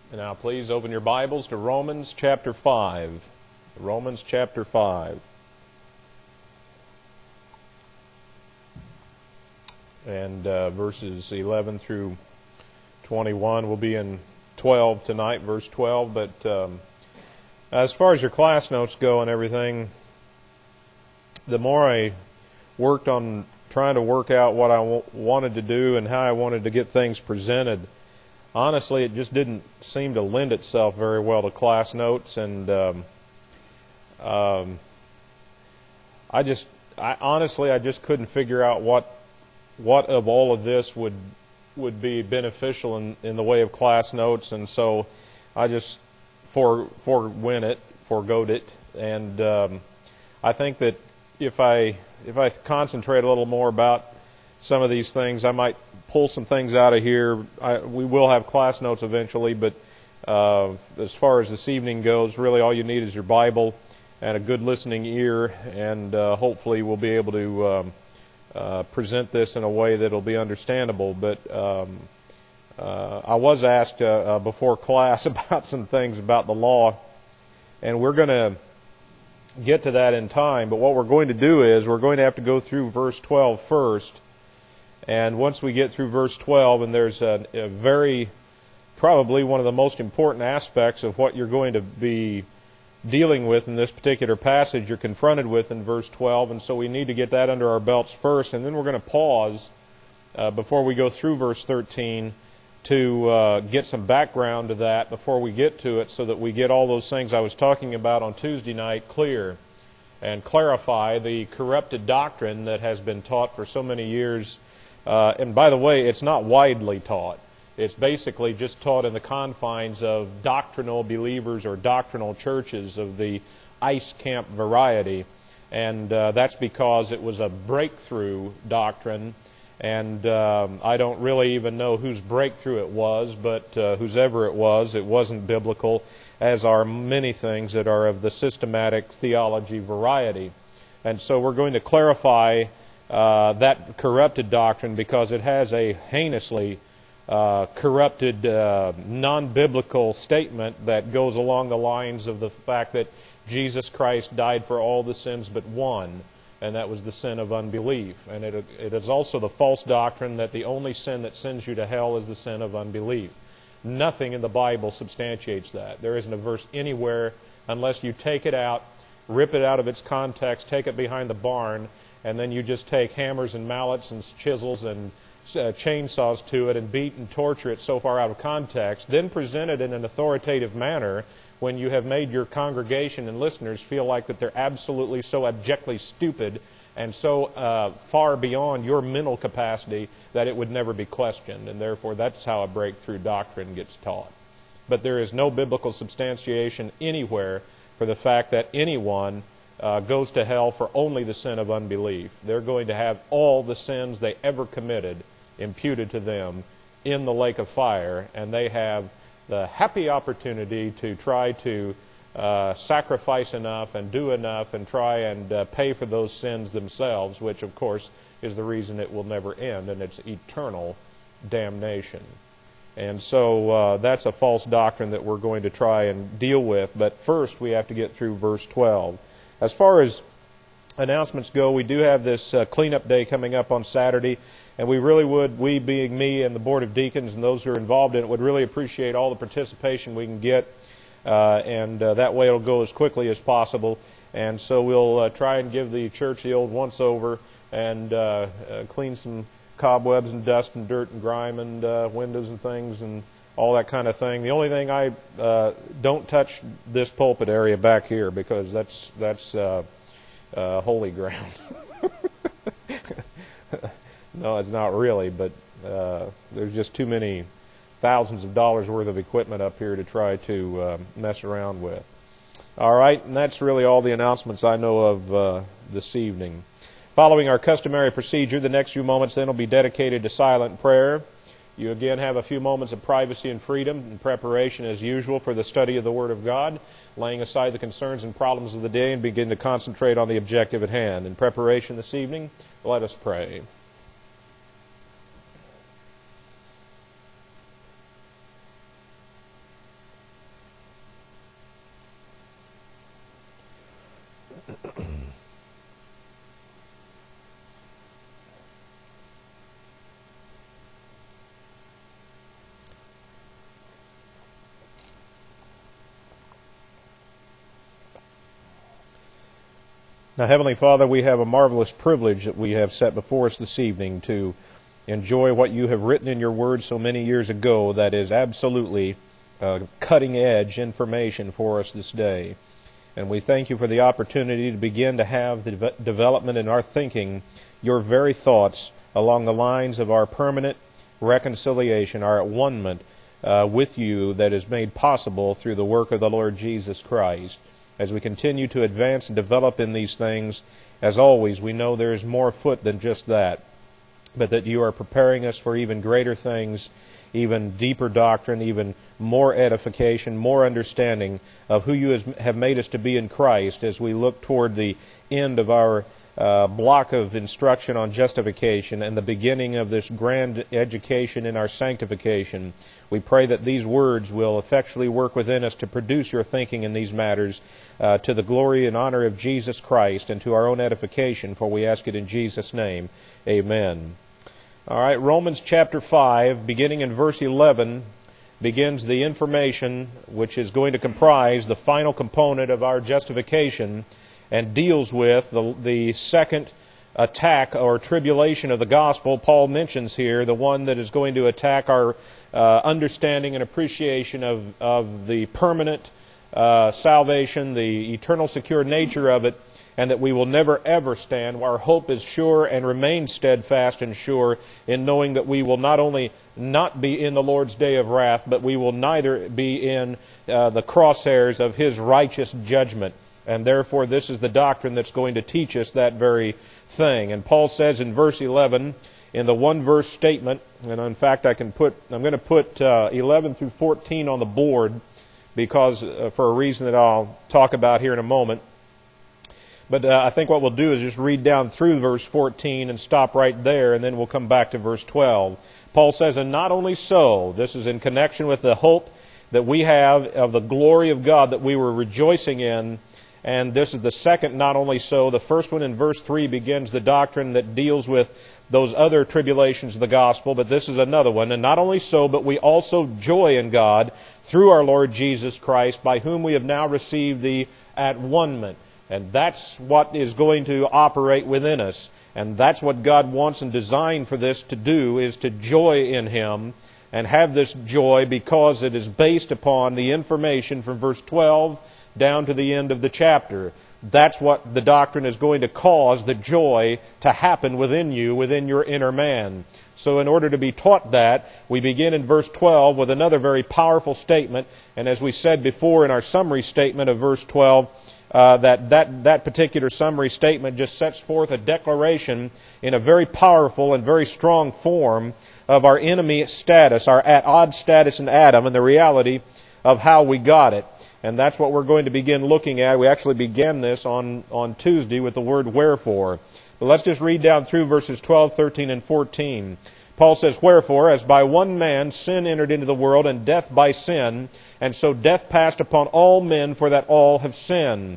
Now please open your Bibles to Romans chapter 5. Romans chapter 5. And verses 11 through 21. We'll be in 12 tonight, verse 12. But as far as your class notes go and everything, the more I worked on trying to work out what I wanted to do and how I wanted to get things presented, honestly, it just didn't seem to lend itself very well to class notes, and I just couldn't figure out what of all of this would be beneficial in the way of class notes, and so I just foregoed it, and I think that if I concentrate a little more about some of these things, I might pull some things out of here. We will have class notes eventually, but as far as this evening goes, really all you need is your Bible and a good listening ear, and hopefully we'll be able to present this in a way that will be understandable. But I was asked before class about some things about the law, and we're going to get to that in time. But what we're going to do is we're going to have to go through verse 12 first. And once we get through verse 12, and there's a very, probably one of the most important aspects of what you're going to be dealing with in this particular passage, you're confronted with in verse 12, and so we need to get that under our belts first, and then we're going to pause before we go through verse 13 to get some background to that before we get to it, so that we get all those things I was talking about on Tuesday night clear and clarify the corrupted doctrine that has been taught for so many years. And by the way, it's not widely taught. It's basically just taught in the confines of doctrinal believers or doctrinal churches of the ice camp variety. And that's because it was a breakthrough doctrine. And I don't really even know whose breakthrough it was, but whosever it wasn't biblical, as are many things that are of the systematic theology variety. And so we're going to clarify that corrupted doctrine, because it has a heinously corrupted, non-biblical statement that goes along the lines of the fact that Jesus Christ died for all the sins but one, and that was the sin of unbelief. And it is also the false doctrine that the only sin that sends you to hell is the sin of unbelief. Nothing in the Bible substantiates that. There isn't a verse anywhere, unless you take it out, rip it out of its context, take it behind the barn, and then you just take hammers and mallets and chisels and chainsaws to it and beat and torture it so far out of context, then present it in an authoritative manner when you have made your congregation and listeners feel like that they're absolutely so abjectly stupid and so far beyond your mental capacity that it would never be questioned. And therefore, that's how a breakthrough doctrine gets taught. But there is no biblical substantiation anywhere for the fact that anyone goes to hell for only the sin of unbelief. They're going to have all the sins they ever committed imputed to them in the lake of fire, and they have the happy opportunity to try to sacrifice enough and do enough and try and pay for those sins themselves, which of course is the reason it will never end, and it's eternal damnation. And so that's a false doctrine that we're going to try and deal with. But first we have to get through verse 12. As far as announcements go, we do have this cleanup day coming up on Saturday, and we being me and the Board of Deacons and those who are involved in it, would really appreciate all the participation we can get, and that way it'll go as quickly as possible. And so we'll try and give the church the old once-over and clean some cobwebs and dust and dirt and grime and windows and things and all that kind of thing. The only thing don't touch this pulpit area back here, because that's holy ground. No, it's not really, but there's just too many thousands of dollars worth of equipment up here to try to mess around with. All right, and that's really all the announcements I know of this evening. Following our customary procedure, the next few moments then will be dedicated to silent prayer. You again have a few moments of privacy and freedom in preparation, as usual, for the study of the Word of God, laying aside the concerns and problems of the day and begin to concentrate on the objective at hand. In preparation this evening, let us pray. Now, Heavenly Father, we have a marvelous privilege that we have set before us this evening to enjoy what you have written in your word so many years ago that is absolutely cutting-edge information for us this day. And we thank you for the opportunity to begin to have the development in our thinking, your very thoughts along the lines of our permanent reconciliation, our at-one-ment with you that is made possible through the work of the Lord Jesus Christ. As we continue to advance and develop in these things, as always, we know there is more afoot than just that, but that you are preparing us for even greater things, even deeper doctrine, even more edification, more understanding of who you have made us to be in Christ as we look toward the end of our block of instruction on justification and the beginning of this grand education in our sanctification. We pray that these words will effectually work within us to produce your thinking in these matters to the glory and honor of Jesus Christ and to our own edification, for we ask it in Jesus' name. Amen. All right, Romans chapter 5, beginning in verse 11, begins the information which is going to comprise the final component of our justification and deals with the second attack or tribulation of the gospel. Paul mentions here the one that is going to attack our understanding and appreciation of the permanent salvation, the eternal secure nature of it, and that we will never ever stand. Our hope is sure and remains steadfast and sure in knowing that we will not only not be in the Lord's day of wrath, but we will neither be in the crosshairs of His righteous judgment. And therefore, this is the doctrine that's going to teach us that very thing. And Paul says in verse 11, in the one-verse statement, and in fact I'm going to put 11 through 14 on the board because for a reason that I'll talk about here in a moment. But I think what we'll do is just read down through verse 14 and stop right there, and then we'll come back to verse 12. Paul says, and not only so, this is in connection with the hope that we have of the glory of God that we were rejoicing in. And this is the second, not only so. The first one in verse 3 begins the doctrine that deals with those other tribulations of the gospel, but this is another one. And not only so, but we also joy in God through our Lord Jesus Christ, by whom we have now received the at-one-ment. And that's what is going to operate within us. And that's what God wants and designed for this to do, is to joy in Him and have this joy because it is based upon the information from verse 12 down to the end of the chapter. That's what the doctrine is going to cause the joy to happen within you, within your inner man. So in order to be taught that, we begin in verse 12 with another very powerful statement. And as we said before in our summary statement of verse 12, that particular summary statement just sets forth a declaration in a very powerful and very strong form of our enemy status, our at odds status in Adam, and the reality of how we got it. And that's what we're going to begin looking at. We actually began this on Tuesday with the word wherefore. But let's just read down through verses 12, 13, and 14. Paul says, wherefore, as by one man sin entered into the world, and death by sin, and so death passed upon all men, for that all have sinned.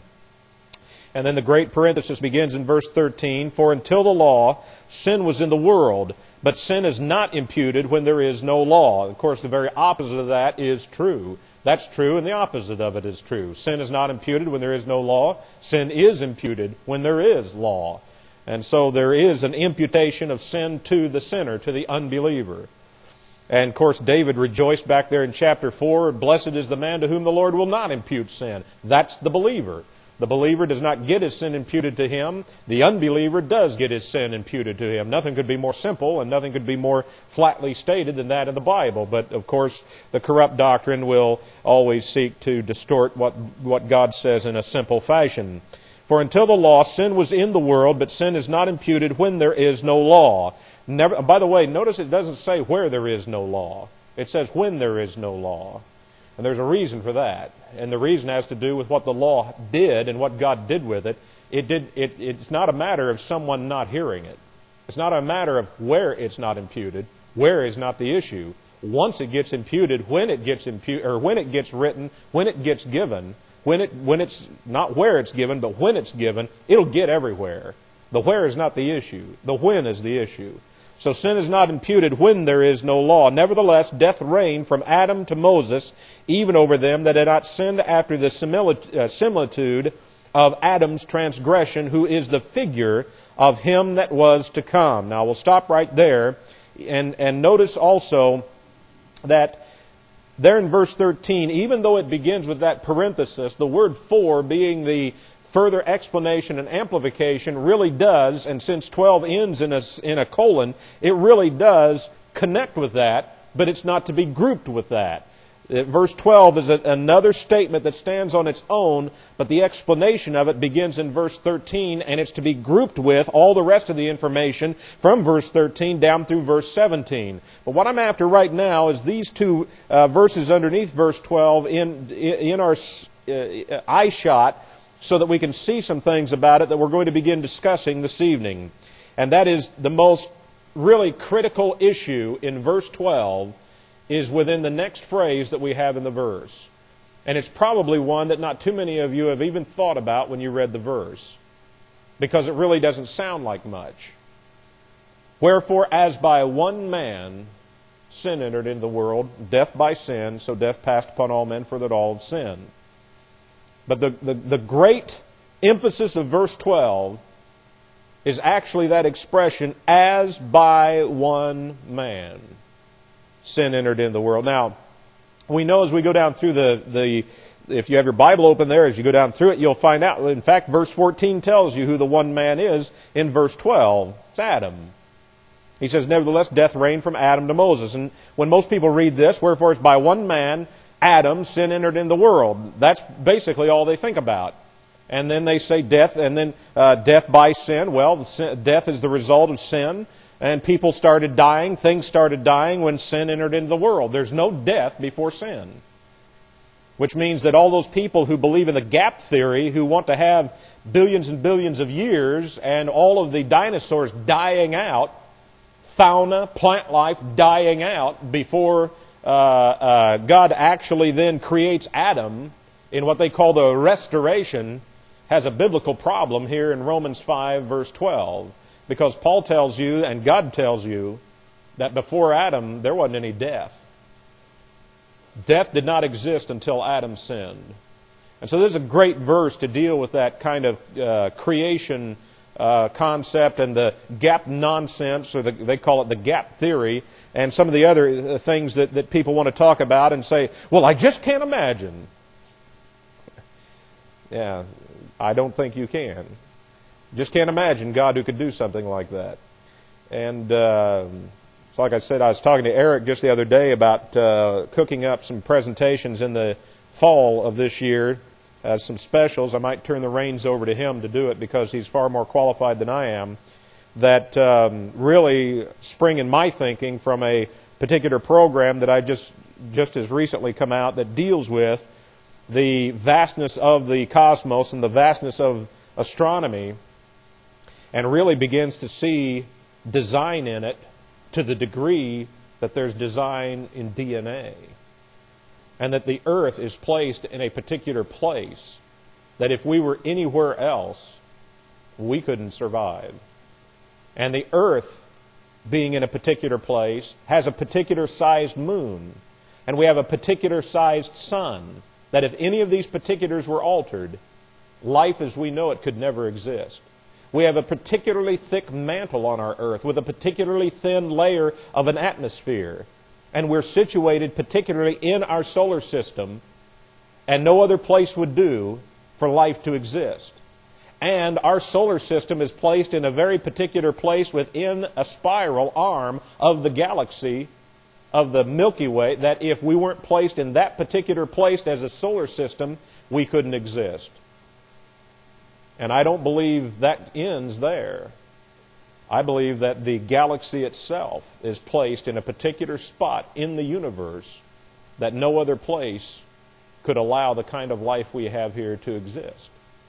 And then the great parenthesis begins in verse 13, for until the law, sin was in the world, but sin is not imputed when there is no law. Of course, the very opposite of that is true. That's true, and the opposite of it is true. Sin is not imputed when there is no law. Sin is imputed when there is law. And so there is an imputation of sin to the sinner, to the unbeliever. And of course, David rejoiced back there in chapter 4, blessed is the man to whom the Lord will not impute sin. That's the believer. The believer does not get his sin imputed to him. The unbeliever does get his sin imputed to him. Nothing could be more simple and nothing could be more flatly stated than that in the Bible. But of course, the corrupt doctrine will always seek to distort what God says in a simple fashion. For until the law, sin was in the world, but sin is not imputed when there is no law. By the way, notice it doesn't say where there is no law. It says when there is no law. And there's a reason for that. And the reason has to do with what the law did and what God did with it. It's not a matter of someone not hearing it. It's not a matter of where it's not imputed. Where is not the issue. Once it gets imputed, when it gets imputed, or when it gets written, when it gets given, when it's not where it's given, but when it's given, it'll get everywhere. The where is not the issue. The when is the issue. So sin is not imputed when there is no law. Nevertheless, death reigned from Adam to Moses, even over them that had not sinned after the similitude of Adam's transgression, who is the figure of him that was to come. Now we'll stop right there and notice also that there in verse 13, even though it begins with that parenthesis, the word for being the further explanation and amplification really does, and since 12 ends in a colon, it really does connect with that, but it's not to be grouped with that. Verse 12 is another statement that stands on its own, but the explanation of it begins in verse 13, and it's to be grouped with all the rest of the information from verse 13 down through verse 17. But what I'm after right now is these two verses underneath verse 12 in our eye shot, so that we can see some things about it that we're going to begin discussing this evening. And that is the most really critical issue in verse 12 is within the next phrase that we have in the verse. And it's probably one that not too many of you have even thought about when you read the verse, because it really doesn't sound like much. Wherefore, as by one man sin entered into the world, death by sin, so death passed upon all men, for that all have sinned. But the great emphasis of verse 12 is actually that expression, as by one man sin entered into the world. Now, we know as we go down through if you have your Bible open there, as you go down through it, you'll find out. In fact, verse 14 tells you who the one man is in verse 12. It's Adam. He says, nevertheless, death reigned from Adam to Moses. And when most people read this, wherefore it's by one man, Adam, sin entered in the world. That's basically all they think about. And then they say death, and then death by sin. Well, death is the result of sin. And people started dying, things started dying when sin entered into the world. There's no death before sin. Which means that all those people who believe in the gap theory, who want to have billions and billions of years and all of the dinosaurs dying out, fauna, plant life dying out before God actually then creates Adam in what they call the restoration, has a biblical problem here in Romans 5 verse 12. Because Paul tells you, and God tells you, that before Adam there wasn't any death. Death did not exist until Adam sinned. And so this is a great verse to deal with that kind of creation concept and the gap nonsense, or they call it the gap theory, and some of the other things that people want to talk about and say, well, I just can't imagine. Yeah, I don't think you can. Just can't imagine God who could do something like that. And so like I said, I was talking to Eric just the other day about cooking up some presentations in the fall of this year as some specials. I might turn the reins over to him to do it because he's far more qualified than I am. That really spring in my thinking from a particular program that I just has recently come out that deals with the vastness of the cosmos and the vastness of astronomy, and really begins to see design in it to the degree that there's design in DNA. And that the earth is placed in a particular place that if we were anywhere else, we couldn't survive. And the earth, being in a particular place, has a particular sized moon. And we have a particular sized sun. That if any of these particulars were altered, life as we know it could never exist. We have a particularly thick mantle on our earth with a particularly thin layer of an atmosphere. And we're situated particularly in our solar system, and no other place would do for life to exist. And our solar system is placed in a very particular place within a spiral arm of the galaxy of the Milky Way, that if we weren't placed in that particular place as a solar system, we couldn't exist. And I don't believe that ends there. I believe that the galaxy itself is placed in a particular spot in the universe that no other place could allow the kind of life we have here to exist.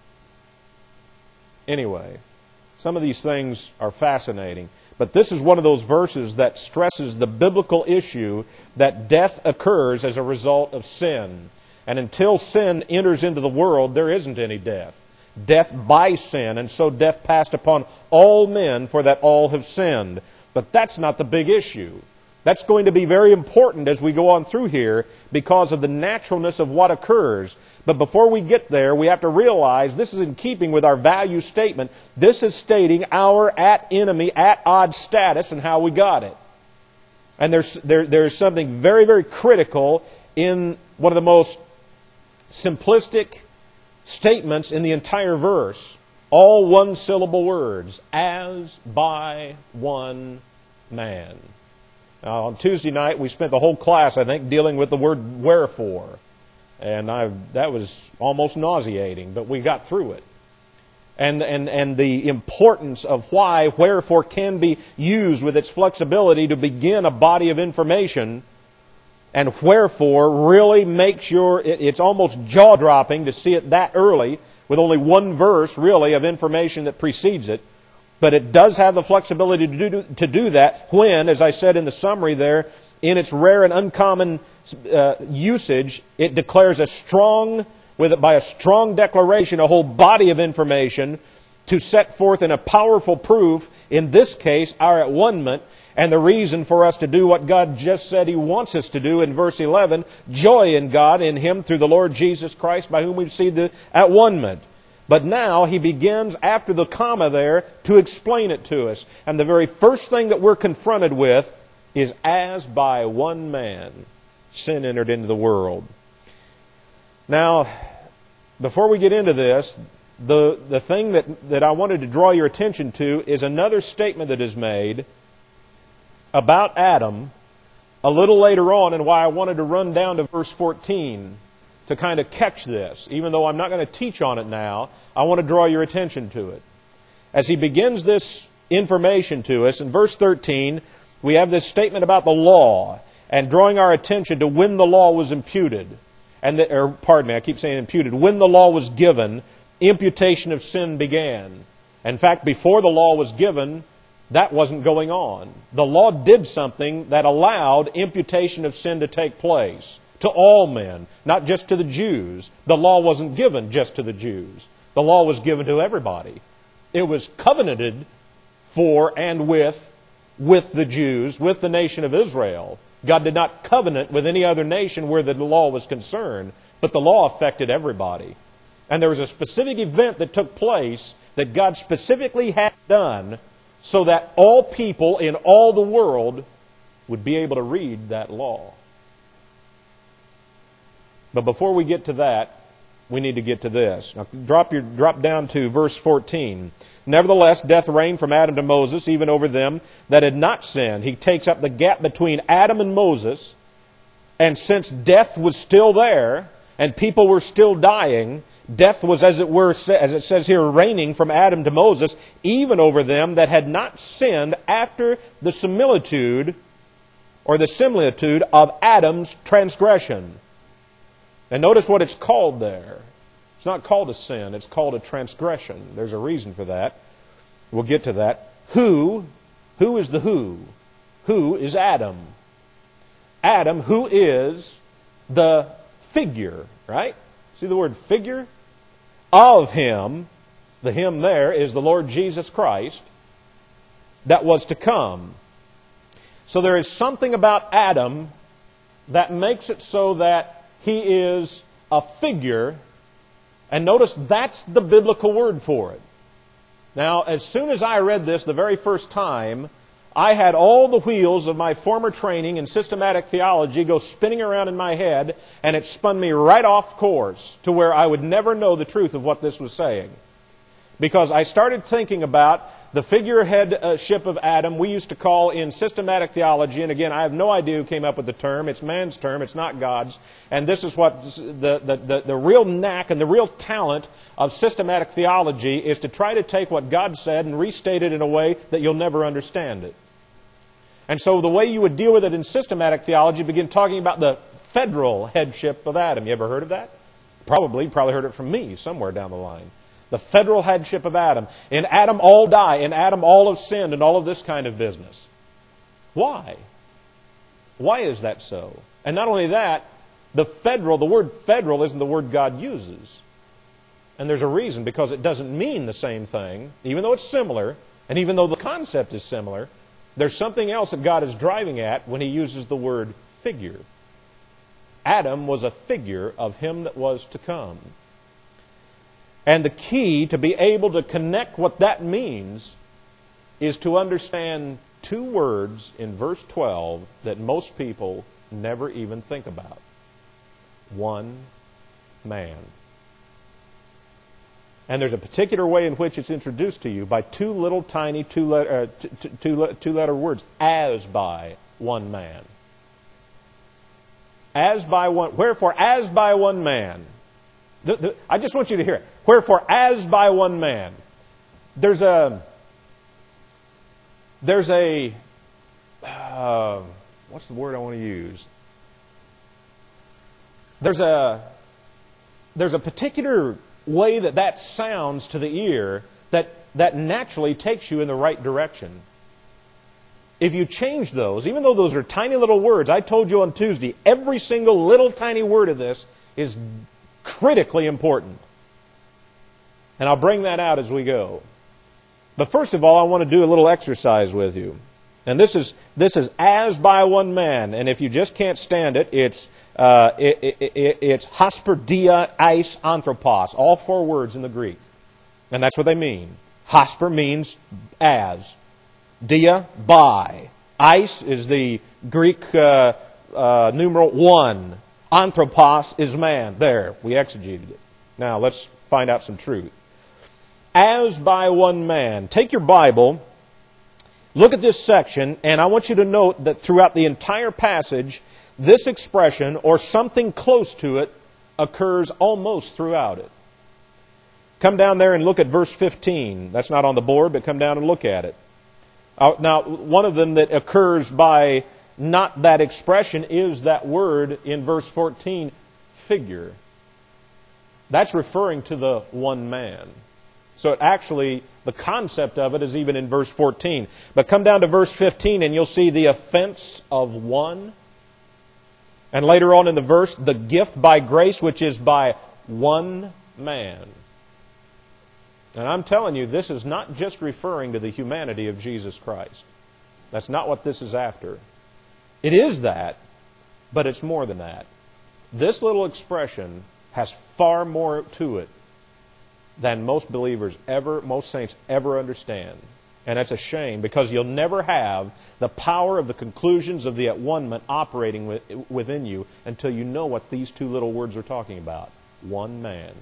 Anyway, some of these things are fascinating. But this is one of those verses that stresses the biblical issue that death occurs as a result of sin. And until sin enters into the world, there isn't any death. Death by sin, and so death passed upon all men, for that all have sinned. But that's not the big issue. That's going to be very important as we go on through here because of the naturalness of what occurs. But before we get there, we have to realize this is in keeping with our value statement. This is stating our at-enemy, at-odds status and how we got it. And there's something very, very critical in one of the most simplistic statements in the entire verse. All one-syllable words. As by one man. Now, on Tuesday night, we spent the whole class, I think, dealing with the word wherefore. And that was almost nauseating, but we got through it. And the importance of why wherefore can be used with its flexibility to begin a body of information. And wherefore really makes it's almost jaw-dropping to see it that early with only one verse, really, of information that precedes it. But it does have the flexibility to do that when, as I said in the summary there, in its rare and uncommon usage, it declares by a strong declaration, a whole body of information to set forth in a powerful proof, in this case, our at-one-ment, and the reason for us to do what God just said He wants us to do in verse 11, joy in God, in Him, through the Lord Jesus Christ, by whom we see the at-one-ment. But now He begins, after the comma there, to explain it to us. And the very first thing that we're confronted with is, as by one man, sin entered into the world. Now, before we get into this, the thing that I wanted to draw your attention to is another statement that is made about Adam a little later on, and why I wanted to run down to verse 14 to kind of catch this. Even though I'm not going to teach on it now, I want to draw your attention to it. As he begins this information to us, in verse 13, we have this statement about the law, and drawing our attention to when the law was imputed. When the law was given, imputation of sin began. In fact, before the law was given, that wasn't going on. The law did something that allowed imputation of sin to take place to all men, not just to the Jews. The law wasn't given just to the Jews. The law was given to everybody. It was covenanted for and with the Jews, with the nation of Israel. God did not covenant with any other nation where the law was concerned, but the law affected everybody. And there was a specific event that took place that God specifically had done so that all people in all the world would be able to read that law. But before we get to that, we need to get to this. Now, drop down to verse 14. Nevertheless, death reigned from Adam to Moses, even over them that had not sinned. He takes up the gap between Adam and Moses, and since death was still there, and people were still dying, death was, as it says here, reigning from Adam to Moses, even over them that had not sinned after the similitude of Adam's transgression. And notice what it's called there. It's not called a sin, it's called a transgression. There's a reason for that. We'll get to that. Who is the who? Who is Adam? Adam, who is the figure, right? See the word figure? Of him, the him there is the Lord Jesus Christ, that was to come. So there is something about Adam that makes it so that he is a figure, and notice that's the biblical word for it. Now, as soon as I read this the very first time, I had all the wheels of my former training in systematic theology go spinning around in my head, and it spun me right off course to where I would never know the truth of what this was saying. Because I started thinking about the figureheadship of Adam we used to call in systematic theology, and again, I have no idea who came up with the term. It's man's term, it's not God's. And this is what the real knack and the real talent of systematic theology is, to try to take what God said and restate it in a way that you'll never understand it. And so the way you would deal with it in systematic theology, begin talking about the federal headship of Adam. You ever heard of that? Probably heard it from me somewhere down the line. The federal headship of Adam. In Adam all die. In Adam all have sinned, and all of this kind of business. Why? Why is that so? And not only that, the word federal isn't the word God uses. And there's a reason, because it doesn't mean the same thing, even though it's similar, and even though the concept is similar, There's something else that God is driving at when He uses the word figure. Adam was a figure of Him that was to come. And the key to be able to connect what that means is to understand two words in verse 12 that most people never even think about. One man. And there's a particular way in which it's introduced to you by two little tiny two-letter words. As by one man. As by one. Wherefore, as by one man. I just want you to hear it. Wherefore, as by one man. There's a what's the word I want to use? There's a particular way that sounds to the ear that naturally takes you in the right direction. If you change those, even though those are tiny little words, I told you on Tuesday, every single little tiny word of this is critically important. And I'll bring that out as we go. But first of all, I want to do a little exercise with you. And this is as by one man. And if you just can't stand it, it's hosper, dia, eis, anthropos. All four words in the Greek. And that's what they mean. Hosper means as. Dia, by. Eis is the Greek numeral 1. Anthropos is man. There, we exegeted it. Now, let's find out some truth. As by one man. Take your Bible, look at this section, and I want you to note that throughout the entire passage, this expression, or something close to it, occurs almost throughout it. Come down there and look at verse 15. That's not on the board, but come down and look at it. Now, one of them that occurs by not that expression is that word in verse 14, figure. That's referring to the one man. So it actually, the concept of it is even in verse 14. But come down to verse 15 and you'll see the offense of one. And later on in the verse, the gift by grace, which is by one man. And I'm telling you, this is not just referring to the humanity of Jesus Christ. That's not what this is after. It is that, but it's more than that. This little expression has far more to it than most believers most saints ever understand. And that's a shame, because you'll never have the power of the conclusions of the at-one-ment operating within you until you know what these two little words are talking about. One man.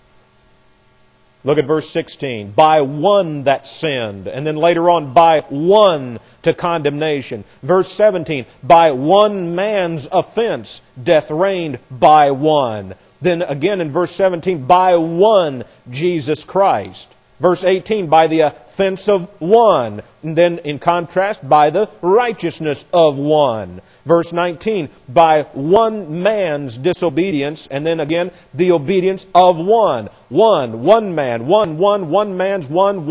Look at verse 16. By one that sinned. And then later on, by one to condemnation. Verse 17. By one man's offense, death reigned by one. Then again in verse 17, by one Jesus Christ. Verse 18, by the offense of one. And then in contrast, by the righteousness of one. Verse 19, by one man's disobedience. And then again, the obedience of one. One man, one man's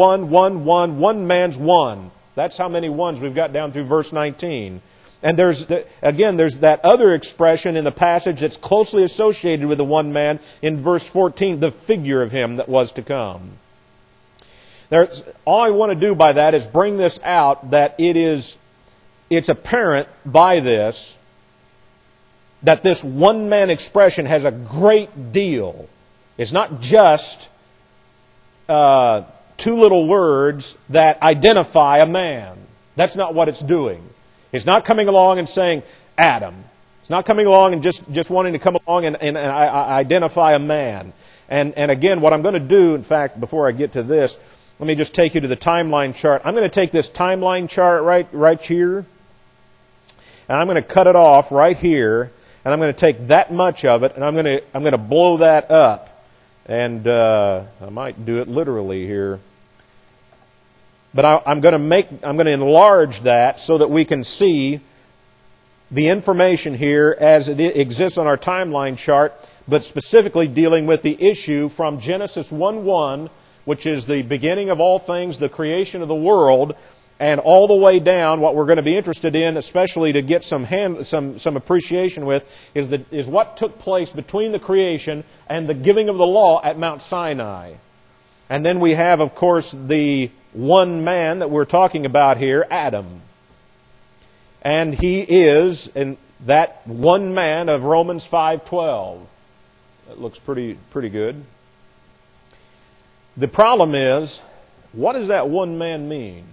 one man's one. That's how many ones we've got down through verse 19. And there's that other expression in the passage that's closely associated with the one man in verse 14, the figure of him that was to come. All I want to do by that is bring this out, that it's apparent by this that this one man expression has a great deal. It's not just two little words that identify a man. That's not what it's doing. It's not coming along and saying Adam. It's not coming along and just wanting to come along and identify a man. And again, what I'm going to do, in fact, before I get to this, let me just take you to the timeline chart. I'm going to take this timeline chart right here, and I'm going to cut it off right here, and I'm going to take that much of it, and I'm going to blow that up. And I might do it literally here. But I'm going to enlarge that so that we can see the information here as it exists on our timeline chart, but specifically dealing with the issue from Genesis 1:1, which is the beginning of all things, the creation of the world, and all the way down. What we're going to be interested in, especially to get some appreciation with, is what took place between the creation and the giving of the law at Mount Sinai. And then we have, of course, the one man that we're talking about here, Adam. And He is in that one man of Romans 5:12. That looks pretty good. The problem is, what does that one man mean?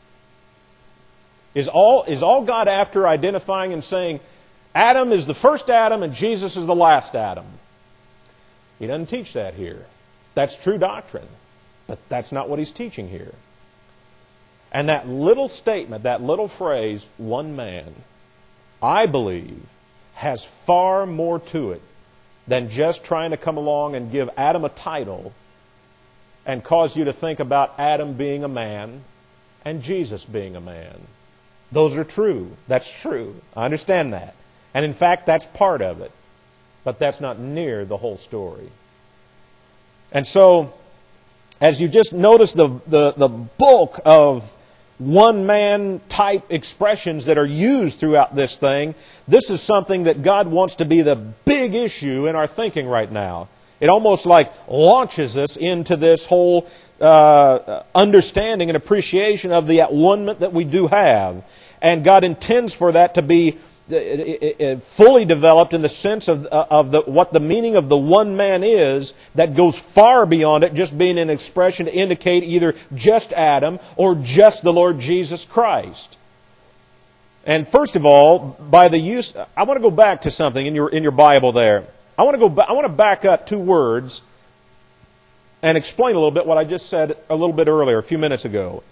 Is all God after identifying and saying, Adam is the first Adam and Jesus is the last Adam? He doesn't teach that here. That's true doctrine, but that's not what He's teaching here. And that little statement, that little phrase, one man, I believe, has far more to it than just trying to come along and give Adam a title and cause you to think about Adam being a man and Jesus being a man. Those are true. That's true. I understand that. And in fact, that's part of it. But that's not near the whole story. And so, as you just notice the bulk of one-man type expressions that are used throughout this thing, this is something that God wants to be the big issue in our thinking right now. It almost like launches us into this whole understanding and appreciation of the at-one-ment that we do have. And God intends for that to be fully developed in the sense of what the meaning of the one man is, that goes far beyond it just being an expression to indicate either just Adam or just the Lord Jesus Christ. And first of all, by the use, I want to go back to something in your Bible there. I want to back up two words and explain a little bit what I just said a little bit earlier, a few minutes ago.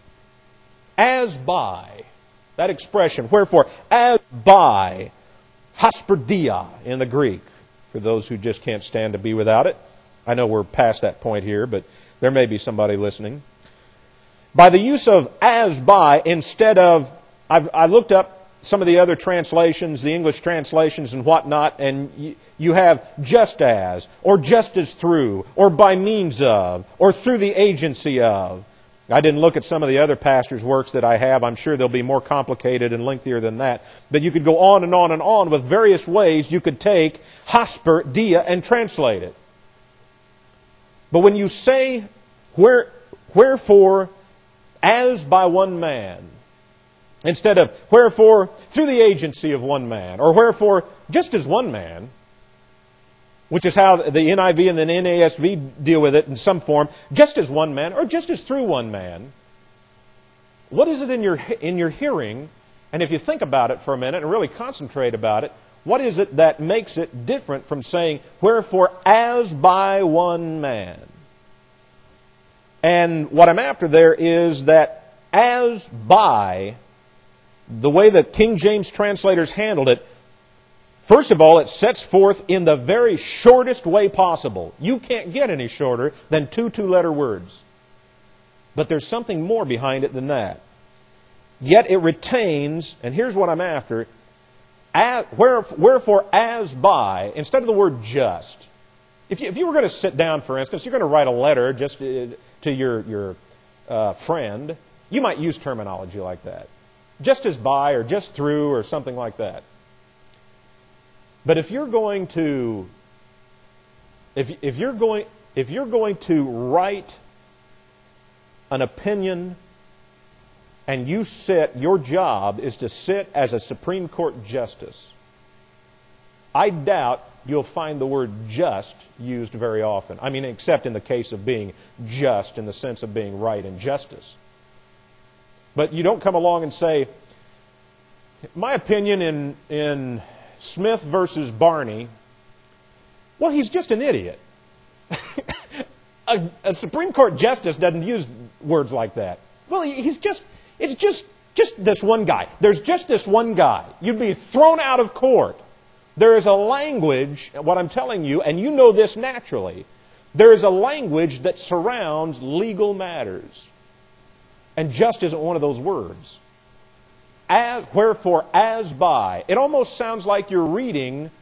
As by, that expression, wherefore, as by, hosperdia in the Greek, for those who just can't stand to be without it. I know we're past that point here, but there may be somebody listening. By the use of as by instead of, I looked up some of the other translations, the English translations and whatnot, and you have just as, or just as through, or by means of, or through the agency of. I didn't look at some of the other pastors' works that I have. I'm sure they'll be more complicated and lengthier than that. But you could go on and on and on with various ways you could take hosper, dia, and translate it. But when you say, wherefore, as by one man, instead of wherefore, through the agency of one man, or wherefore, just as one man, which is how the NIV and the NASV deal with it in some form, just as one man, or just as through one man. What is it in your hearing, and if you think about it for a minute and really concentrate about it, what is it that makes it different from saying, wherefore, as by one man? And what I'm after there is that as by, the way the King James translators handled it, first of all, it sets forth in the very shortest way possible. You can't get any shorter than two-letter words. But there's something more behind it than that. Yet it retains, and here's what I'm after, wherefore as by, instead of the word just. If you were going to sit down, for instance, you're going to write a letter just to your friend, you might use terminology like that. Just as by, or just through, or something like that. But if you're going to write an opinion, and your job is to sit as a Supreme Court justice, I doubt you'll find the word just used very often. I mean, except in the case of being just in the sense of being right and justice. But you don't come along and say, my opinion in Smith versus Barney, well, he's just an idiot. A Supreme Court justice doesn't use words like that. Well, it's just this one guy. There's just this one guy. You'd be thrown out of court. There is a language, what I'm telling you, and you know this naturally, there is a language that surrounds legal matters. And just isn't one of those words. As, wherefore, as by. It almost sounds like you're reading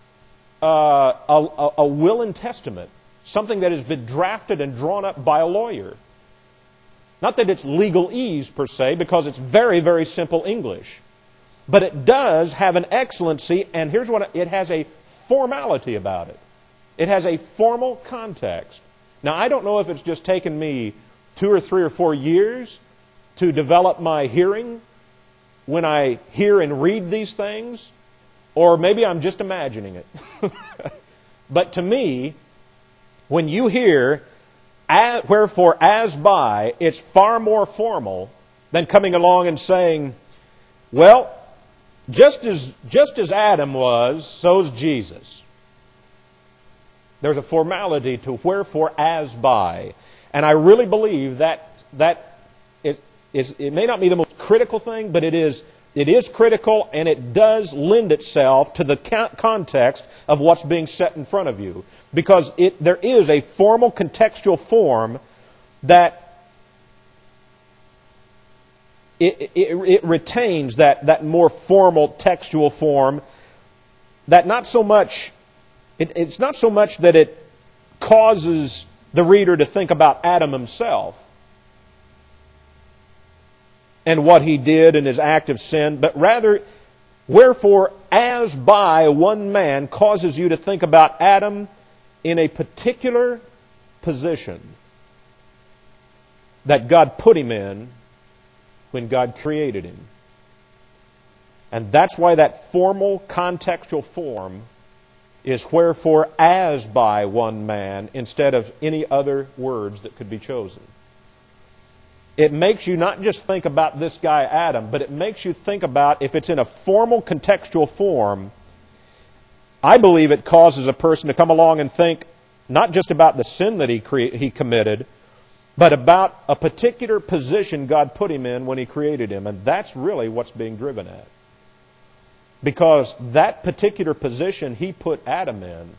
a will and testament. Something that has been drafted and drawn up by a lawyer. Not that it's legalese per se, because it's very, very simple English. But it does have an excellency, and here's what it has: a formality about it. It has a formal context. Now, I don't know if it's just taken me 2 or 3 or 4 years to develop my hearing, when I hear and read these things, or maybe I'm just imagining it. But to me, when you hear, wherefore as by, it's far more formal than coming along and saying, well, just as Adam was, so's Jesus. There's a formality to wherefore as by. And I really believe that it may not be the most critical thing, but it is critical, and it does lend itself to the context of what's being set in front of you. Because there is a formal contextual form that it retains that more formal textual form, that not so much, it's not so much that it causes the reader to think about Adam himself and what he did in his act of sin, but rather, wherefore, as by one man, causes you to think about Adam in a particular position that God put him in when God created him. And that's why that formal contextual form is wherefore as by one man instead of any other words that could be chosen. It makes you not just think about this guy Adam, but it makes you think about, if it's in a formal contextual form, I believe it causes a person to come along and think not just about the sin that he committed, but about a particular position God put him in when He created him. And that's really what's being driven at. Because that particular position He put Adam in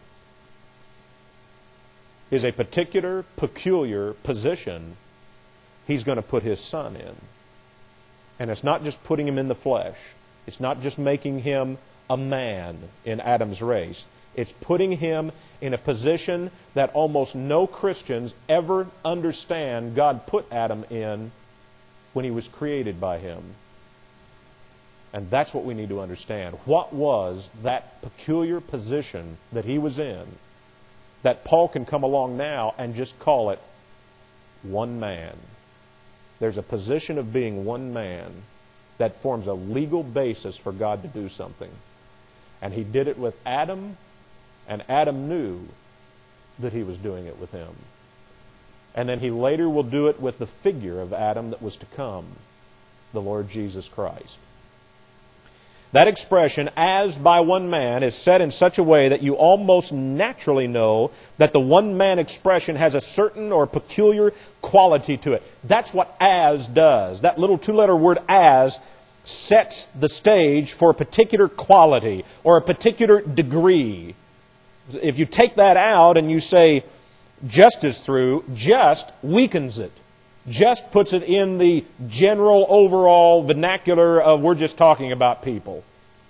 is a particular, peculiar position He's going to put His Son in. And it's not just putting him in the flesh. It's not just making him a man in Adam's race. It's putting him in a position that almost no Christians ever understand God put Adam in when he was created by Him. And that's what we need to understand. What was that peculiar position that he was in that Paul can come along now and just call it one man? There's a position of being one man that forms a legal basis for God to do something. And He did it with Adam, and Adam knew that He was doing it with him. And then He later will do it with the figure of Adam that was to come, the Lord Jesus Christ. That expression, as by one man, is said in such a way that you almost naturally know that the one man expression has a certain or peculiar quality to it. That's what as does. That little two-letter word as sets the stage for a particular quality or a particular degree. If you take that out and you say just is through, just weakens it. Just puts it in the general, overall vernacular of we're just talking about people.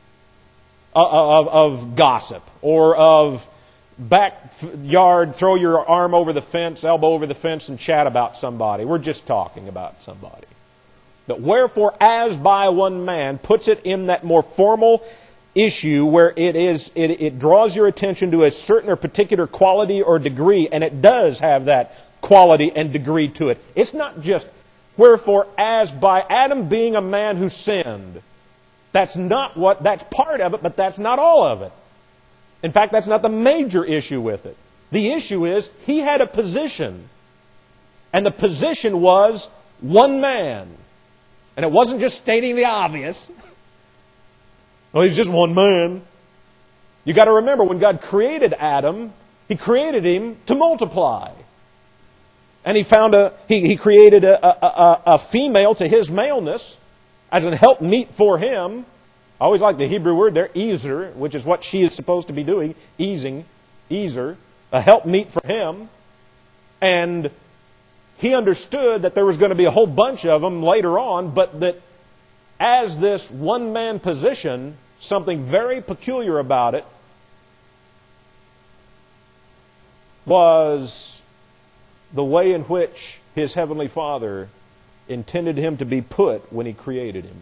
Of gossip. Or of backyard, throw your arm over the fence, elbow over the fence, and chat about somebody. We're just talking about somebody. But wherefore, as by one man, puts it in that more formal issue where it draws your attention to a certain or particular quality or degree, and it does have that quality and degree to it. It's not just, wherefore, as by Adam being a man who sinned. That's part of it, but that's not all of it. In fact, that's not the major issue with it. The issue is, he had a position. And the position was one man. And it wasn't just stating the obvious. Well, he's just one man. You got to remember, when God created Adam, He created him to multiply. And He created a female to his maleness as an helpmeet for him. I always like the Hebrew word there, ezer, which is what she is supposed to be doing, ezer, a helpmeet for him. And He understood that there was going to be a whole bunch of them later on, but that as this one-man position, something very peculiar about it was the way in which His Heavenly Father intended him to be put when He created him.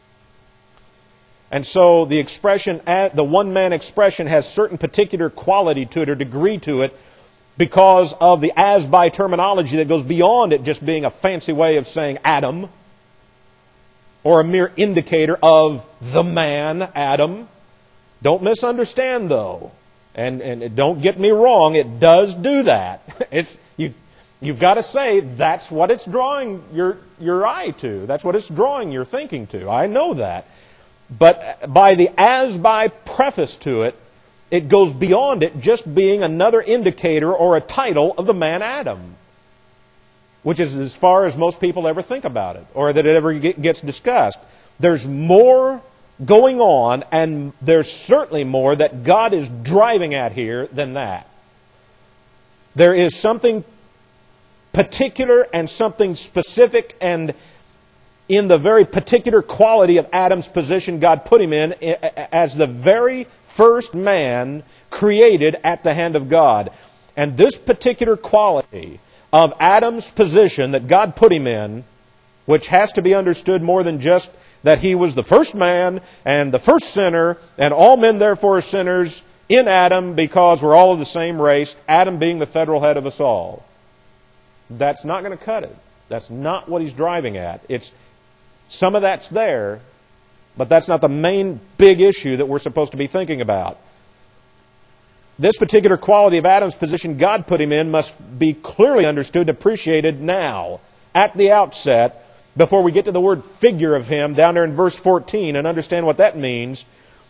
And so the expression, the one-man expression, has certain particular quality to it or degree to it because of the as-by terminology that goes beyond it just being a fancy way of saying Adam. or a mere indicator of the man, Adam. Don't misunderstand, though. And don't get me wrong, it does do that. You've got to say that's what it's drawing your eye to. That's what it's drawing your thinking to. I know that. But by the as-by preface to it, it goes beyond it just being another indicator or a title of the man Adam, which is as far as most people ever think about it, or that it ever gets discussed. There's more going on, and there's certainly more that God is driving at here than that. There is something particular and something specific, and in the very particular quality of Adam's position God put him in as the very first man created at the hand of God. And this particular quality of Adam's position that God put him in, which has to be understood more than just that he was the first man and the first sinner, and all men therefore are sinners in Adam because we're all of the same race, Adam being the federal head of us all. That's not going to cut it. That's not what he's driving at. Some of that's there, but that's not the main big issue that we're supposed to be thinking about. This particular quality of Adam's position God put him in must be clearly understood and appreciated now, at the outset, before we get to the word figure of him down there in verse 14 and understand what that means.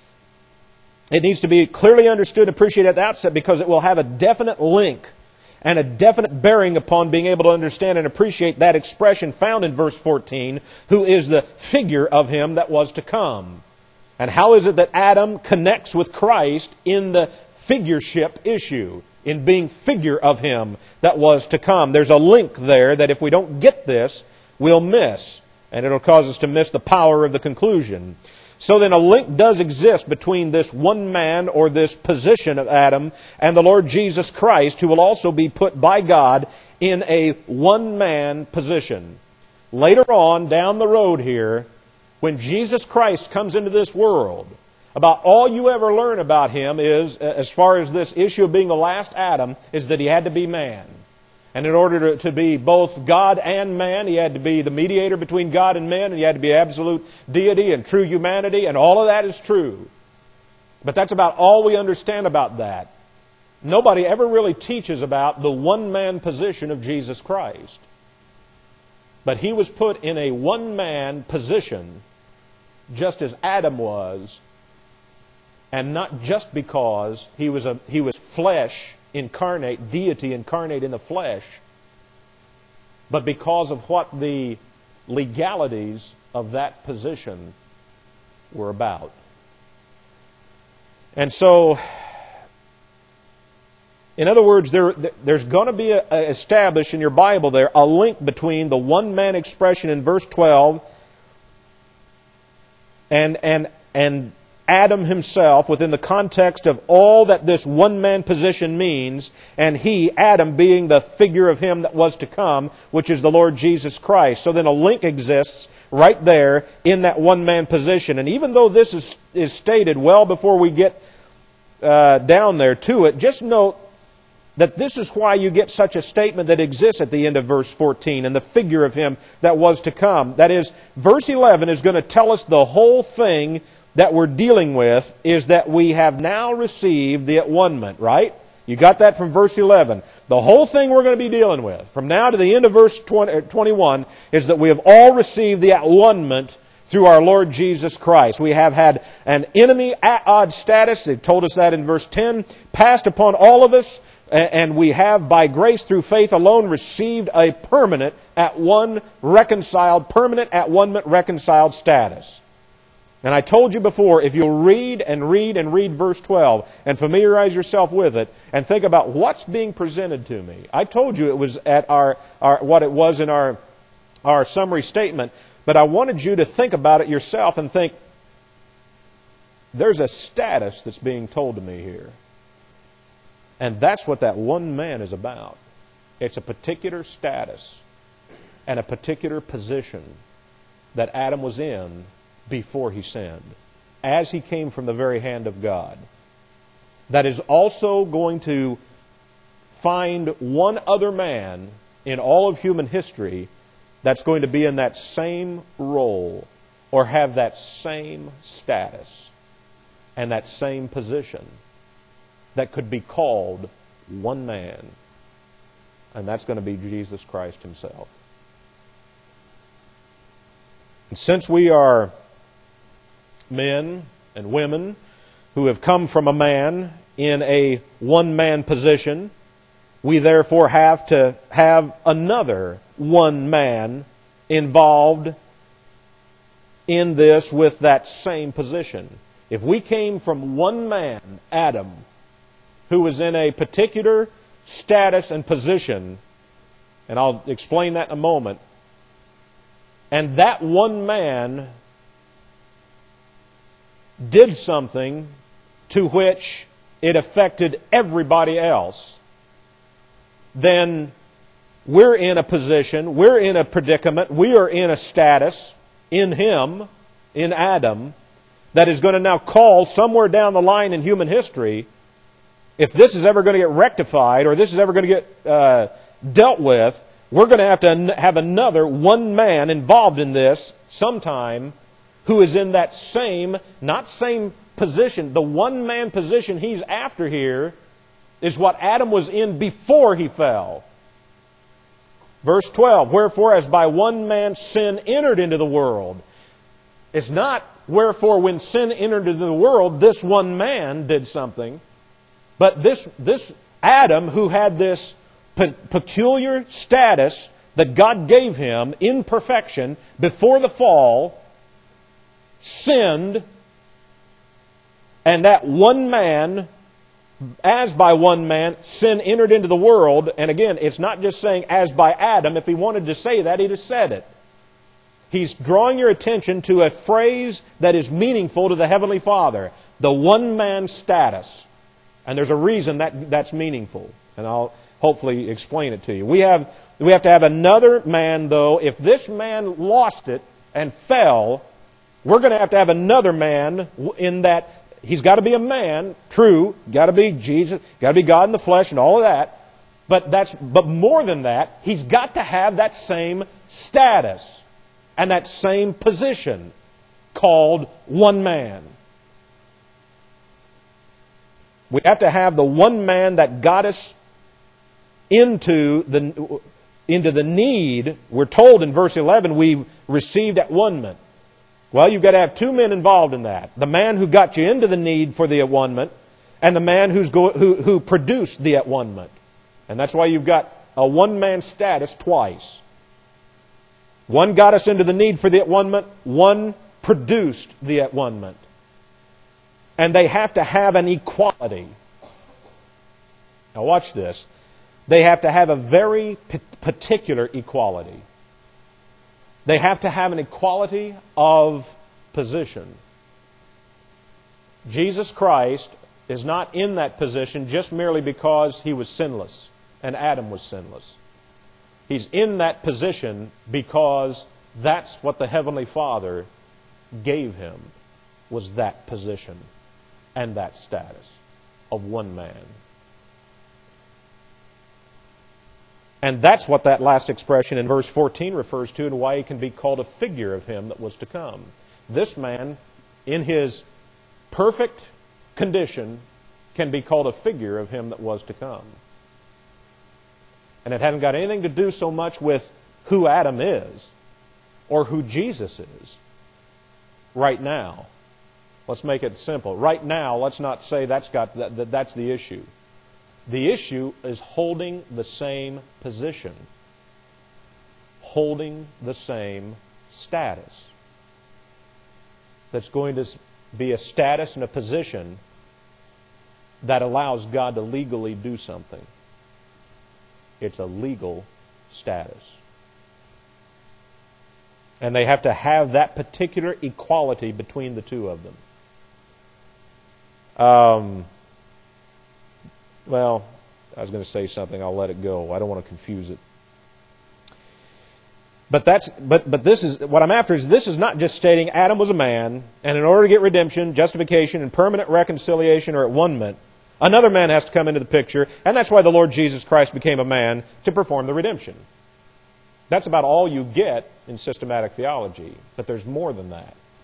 It needs to be clearly understood and appreciated at the outset because it will have a definite link and a definite bearing upon being able to understand and appreciate that expression found in verse 14, who is the figure of him that was to come. And how is it that Adam connects with Christ in the figureship issue, in being figure of him that was to come? There's a link there that if we don't get this, we'll miss, and it'll cause us to miss the power of the conclusion. So then a link does exist between this one man or this position of Adam and the Lord Jesus Christ, who will also be put by God in a one-man position. Later on, down the road here, when Jesus Christ comes into this world, about all you ever learn about him is, as far as this issue of being the last Adam, is that he had to be man. And in order to be both God and man, he had to be the mediator between God and men, and he had to be absolute deity and true humanity, and all of that is true. But that's about all we understand about that. Nobody ever really teaches about the one-man position of Jesus Christ. But he was put in a one-man position, just as Adam was, and not just because he was flesh incarnate, deity incarnate in the flesh, but because of what the legalities of that position were about. And so, in other words, there's going to be established in your Bible there a link between the one-man expression in verse 12 and Adam himself within the context of all that this one-man position means, and he, Adam, being the figure of him that was to come, which is the Lord Jesus Christ. So then a link exists right there in that one-man position. And even though this is stated well before we get down there to it, just note that this is why you get such a statement that exists at the end of verse 14, and the figure of him that was to come. That is, verse 11 is going to tell us the whole thing that we're dealing with is that we have now received the at-one-ment, right? You got that from verse 11. The whole thing we're going to be dealing with, from now to the end of verse 21, is that we have all received the at-one-ment through our Lord Jesus Christ. We have had an enemy at odds status, they told us that in verse 10, passed upon all of us, and we have by grace through faith alone received a permanent at-one-ment reconciled status. And I told you before, if you'll read and read and read verse 12 and familiarize yourself with it and think about what's being presented to me. I told you it was at what it was in our summary statement, but I wanted you to think about it yourself and think, there's a status that's being told to me here. And that's what that one man is about. It's a particular status and a particular position that Adam was in before he sinned, as he came from the very hand of God. That is also going to find one other man in all of human history that's going to be in that same role or have that same status and that same position that could be called one man, and that's going to be Jesus Christ Himself. And since we are men and women who have come from a man in a one-man position, we therefore have to have another one man involved in this with that same position. If we came from one man, Adam, who was in a particular status and position, and I'll explain that in a moment, and that one man did something to which it affected everybody else, then we're in a position, we're in a predicament, we are in a status in him, in Adam, that is going to now call somewhere down the line in human history, if this is ever going to get rectified or this is ever going to get dealt with, we're going to have another one man involved in this sometime who is in that same, not same position. The one man position he's after here is what Adam was in before he fell. Verse 12, wherefore as by one man sin entered into the world. It's not wherefore when sin entered into the world, this one man did something. But this Adam, who had this peculiar status that God gave him in perfection before the fall, sinned, and that one man, as by one man, sin entered into the world. And again, it's not just saying as by Adam. If he wanted to say that, he'd have said it. He's drawing your attention to a phrase that is meaningful to the Heavenly Father. The one-man status. And there's a reason that's meaningful. And I'll hopefully explain it to you. We have to have another man, though. If this man lost it and fell, we're going to have another man in that. He's got to be a man, true, got to be Jesus, got to be God in the flesh and all of that. But more than that, he's got to have that same status and that same position called one man. We have to have the one man that got us into the need. We're told in verse 11 we received at one man. Well, you've got to have two men involved in that. The man who got you into the need for the at-one-ment and the man who produced the at-one-ment. And that's why you've got a one-man status twice. One got us into the need for the at-one-ment. One produced the at-one-ment. And they have to have an equality. Now watch this. They have to have a very particular equality. They have to have an equality of position. Jesus Christ is not in that position just merely because He was sinless and Adam was sinless. He's in that position because that's what the Heavenly Father gave Him, was that position and that status of one man. And that's what that last expression in verse 14 refers to, and why he can be called a figure of him that was to come. This man, in his perfect condition, can be called a figure of him that was to come. And it hasn't got anything to do so much with who Adam is or who Jesus is right now. Let's make it simple. Right now, let's not say that's the issue. The issue is holding the same position, holding the same status. That's going to be a status and a position that allows God to legally do something. It's a legal status. And they have to have that particular equality between the two of them. Well, I was going to say something. I'll let it go. I don't want to confuse it. But this is what I'm after. Is this is not just stating Adam was a man, and in order to get redemption, justification, and permanent reconciliation or at-one-ment, another man has to come into the picture, and that's why the Lord Jesus Christ became a man to perform the redemption. That's about all you get in systematic theology, but there's more than that.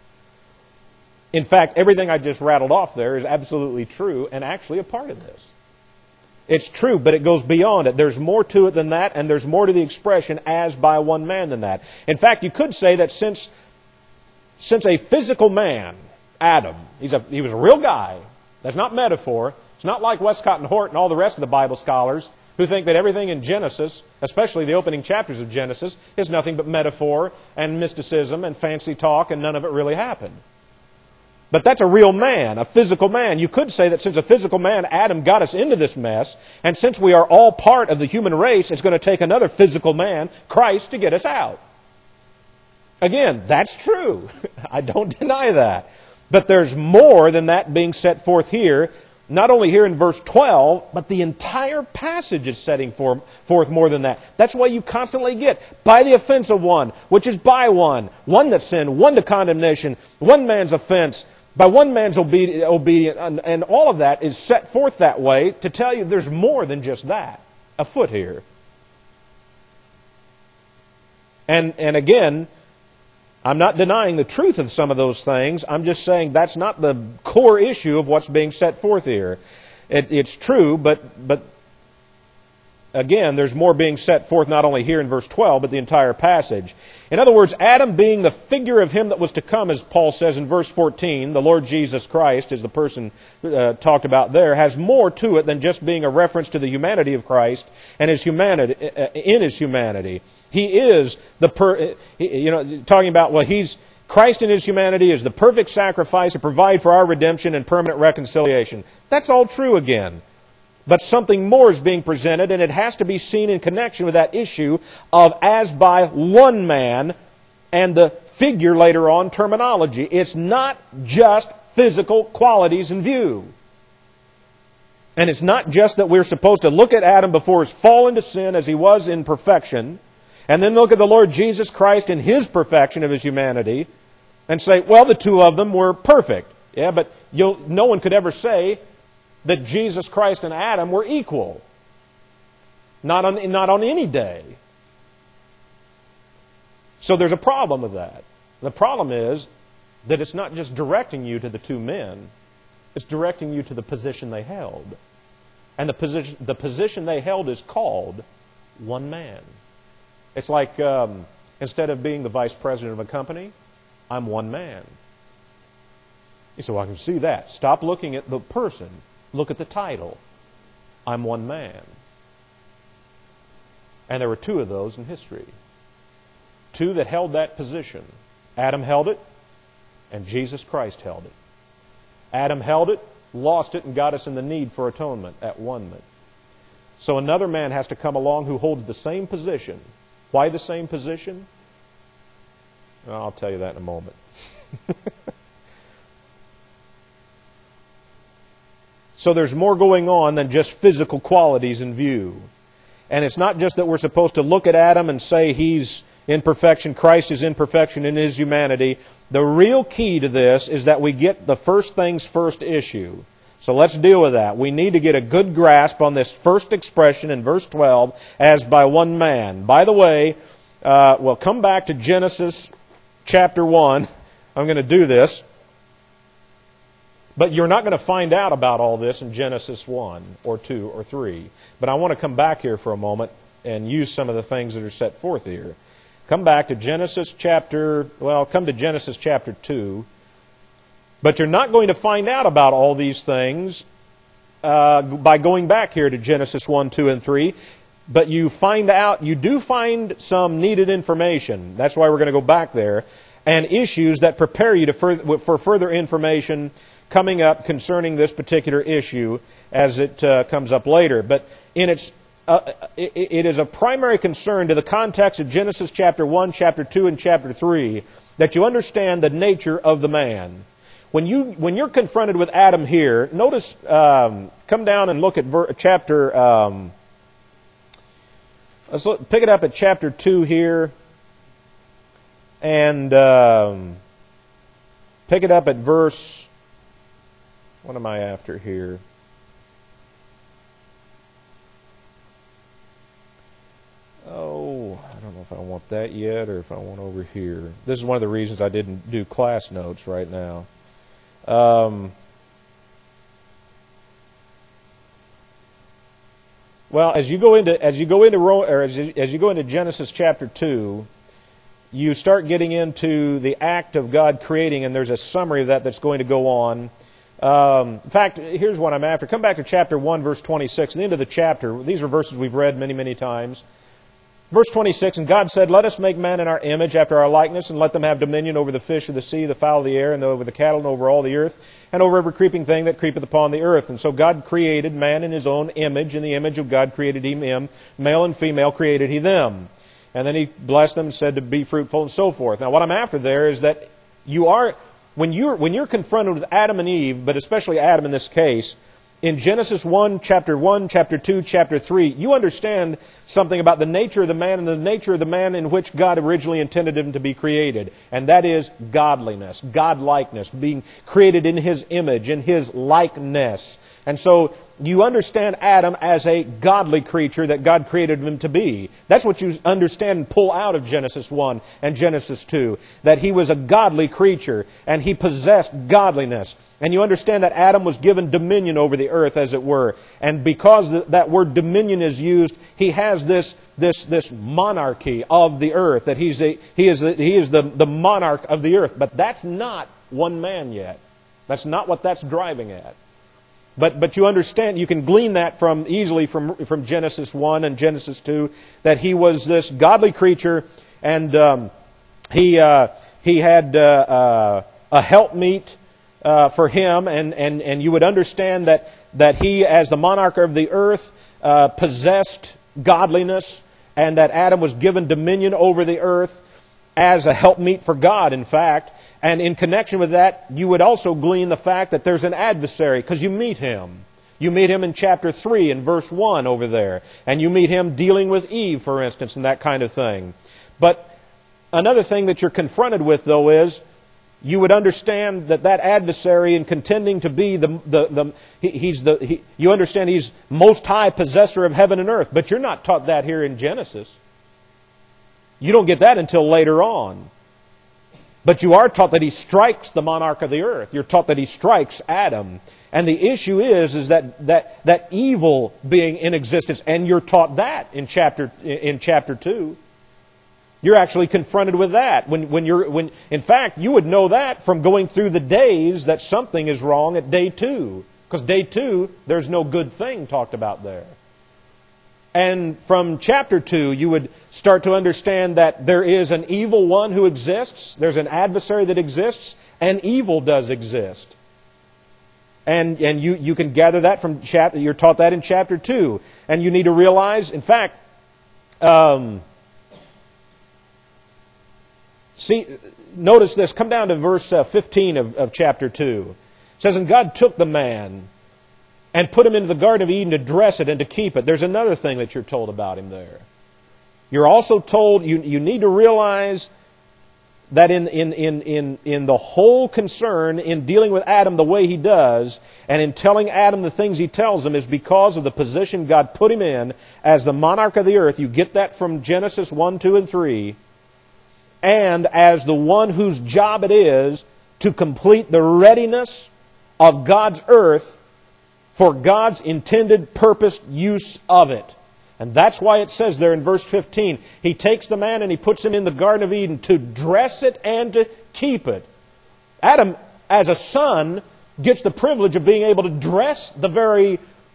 In fact, everything I just rattled off there is absolutely true and actually a part of this. It's true, but it goes beyond it. There's more to it than that, and there's more to the expression as by one man than that. In fact, you could say that since a physical man, Adam, he was a real guy, that's not metaphor. It's not like Westcott and Hort and all the rest of the Bible scholars who think that everything in Genesis, especially the opening chapters of Genesis, is nothing but metaphor and mysticism and fancy talk, and none of it really happened. But that's a real man, a physical man. You could say that since a physical man, Adam, got us into this mess, and since we are all part of the human race, it's going to take another physical man, Christ, to get us out. Again, that's true. I don't deny that. But there's more than that being set forth here, not only here in verse 12, but the entire passage is setting forth more than that. That's why you constantly get, by the offense of one, which is by one that sinned, one to condemnation, one man's offense, by one man's obedience, and all of that is set forth that way to tell you there's more than just that afoot here. And again, I'm not denying the truth of some of those things. I'm just saying that's not the core issue of what's being set forth here. It's true, but again, there's more being set forth not only here in verse 12, but the entire passage. In other words, Adam being the figure of him that was to come, as Paul says in verse 14, the Lord Jesus Christ is the person talked about there, has more to it than just being a reference to the humanity of Christ and his humanity in his humanity. He is talking about, Christ in his humanity is the perfect sacrifice to provide for our redemption and permanent reconciliation. That's all true again. But something more is being presented, and it has to be seen in connection with that issue of as by one man and the figure later on terminology. It's not just physical qualities in view. And it's not just that we're supposed to look at Adam before his fall into sin as he was in perfection, and then look at the Lord Jesus Christ in his perfection of his humanity, and say, well, the two of them were perfect. Yeah, but no one could ever say that Jesus Christ and Adam were equal. Not on any day. So there's a problem with that. The problem is that it's not just directing you to the two men, it's directing you to the position they held. And the position they held is called one man. It's like instead of being the vice president of a company, I'm one man. You say, well, I can see that. Stop looking at the person. Look at the title. I'm one man. And there were two of those in history. Two that held that position. Adam held it, and Jesus Christ held it. Adam held it, lost it, and got us in the need for atonement at one moment. So another man has to come along who holds the same position. Why the same position? Well, I'll tell you that in a moment. So there's more going on than just physical qualities in view. And it's not just that we're supposed to look at Adam and say he's in perfection, Christ is in perfection in his humanity. The real key to this is that we get the first things first issue. So let's deal with that. We need to get a good grasp on this first expression in verse 12, as by one man. By the way, we'll come back to Genesis chapter 1. I'm going to do this. But you're not going to find out about all this in Genesis 1 or 2 or 3. But I want to come back here for a moment and use some of the things that are set forth here. Come to Genesis chapter 2. But you're not going to find out about all these things by going back here to Genesis 1, 2, and 3. But you do find some needed information. That's why we're going to go back there. And issues that prepare you for further information coming up concerning this particular issue as it comes up later. But it is a primary concern to the context of Genesis chapter 1, chapter 2, and chapter 3 that you understand the nature of the man. When you're confronted with Adam here, notice, come down and look at chapter, pick it up at chapter 2 here, and pick it up at verse, what am I after here? Oh, I don't know if I want that yet or if I want over here. This is one of the reasons I didn't do class notes right now. Well, as you go into Genesis chapter 2, you start getting into the act of God creating, and there's a summary of that that's going to go on. In fact, here's what I'm after. Come back to chapter 1, verse 26, the end of the chapter. These are verses we've read many, many times. Verse 26, and God said, let us make man in our image, after our likeness, and let them have dominion over the fish of the sea, the fowl of the air, and over the cattle, and over all the earth, and over every creeping thing that creepeth upon the earth. And so God created man in His own image. In the image of God created He him. Male and female created He them. And then He blessed them and said to be fruitful and so forth. Now what I'm after there is that when you're confronted with Adam and Eve, but especially Adam in this case, in Genesis 1, chapter 2, chapter 3, you understand something about the nature of the man and the nature of the man in which God originally intended him to be created. And that is godliness, godlikeness, being created in His image, in His likeness. And so you understand Adam as a godly creature that God created him to be. That's what you understand and pull out of Genesis 1 and Genesis 2. That he was a godly creature and he possessed godliness. And you understand that Adam was given dominion over the earth, as it were. And because that word dominion is used, he has this monarchy of the earth. That he is the monarch of the earth. But that's not one man yet. That's not what that's driving at. But you understand, you can glean that easily from Genesis 1 and Genesis 2, that he was this godly creature, and he had a helpmeet for him, and you would understand that he, as the monarch of the earth, possessed godliness, and that Adam was given dominion over the earth as a helpmeet for God, in fact. And in connection with that, you would also glean the fact that there's an adversary, because you meet him. You meet him in chapter 3 and verse 1 over there. And you meet him dealing with Eve, for instance, and that kind of thing. But another thing that you're confronted with, though, is you would understand that adversary, in contending to be you understand he's most high possessor of heaven and earth. But you're not taught that here in Genesis. You don't get that until later on. But you are taught that he strikes the monarch of the earth. You're taught that he strikes Adam. And the issue is that evil being in existence. And you're taught that in chapter 2. You're actually confronted with that. In fact, you would know that from going through the days that something is wrong at day 2. Because day 2, there's no good thing talked about there. And from chapter 2, you would start to understand that there is an evil one who exists, there's an adversary that exists, and evil does exist. And you can gather that from you're taught that in chapter 2. And you need to realize, in fact, notice this, come down to verse 15 of chapter 2. It says, and God took the man and put him into the Garden of Eden to dress it and to keep it. There's another thing that you're told about him there. You're also told, you need to realize that in the whole concern in dealing with Adam the way he does, and in telling Adam the things he tells him, is because of the position God put him in as the monarch of the earth. You get that from Genesis 1, 2, and 3. And as the one whose job it is to complete the readiness of God's earth for God's intended purposed use of it. And that's why it says there in verse 15, He takes the man and He puts him in the Garden of Eden to dress it and to keep it. Adam, as a son, gets the privilege of being able to dress the very...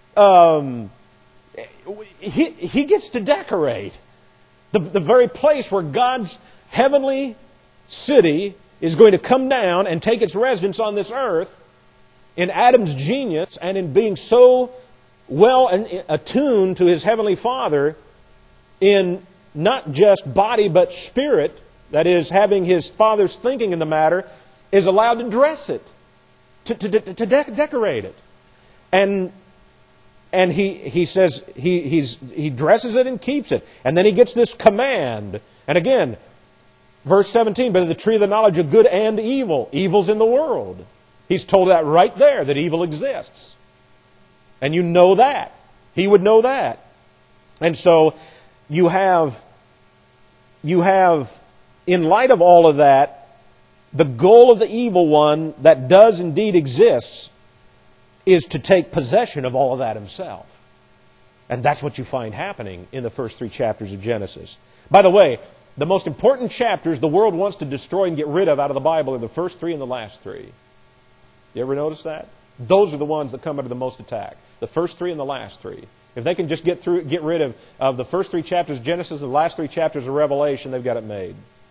he gets to decorate the very place where God's heavenly city is going to come down and take its residence on this earth. In Adam's genius and in being so well attuned to his Heavenly Father in not just body but spirit, that is, having his Father's thinking in the matter, is allowed to dress it, to decorate it. And he says he dresses it and keeps it. And then he gets this command. And again, verse 17, but of the tree of the knowledge of good and evil, evil's in the world. He's told that right there, that evil exists. And you know that. He would know that. And so you have, in light of all of that, the goal of the evil one that does indeed exist is to take possession of all of that himself. And that's what you find happening in the first 3 chapters of Genesis. By the way, the most important chapters the world wants to destroy and get rid of out of the Bible are the first 3 and the last 3. You ever notice that? Those are the ones that come under the most attack. The first 3 and the last 3. If they can just get rid of the first 3 chapters of Genesis and the last 3 chapters of Revelation, they've got it made.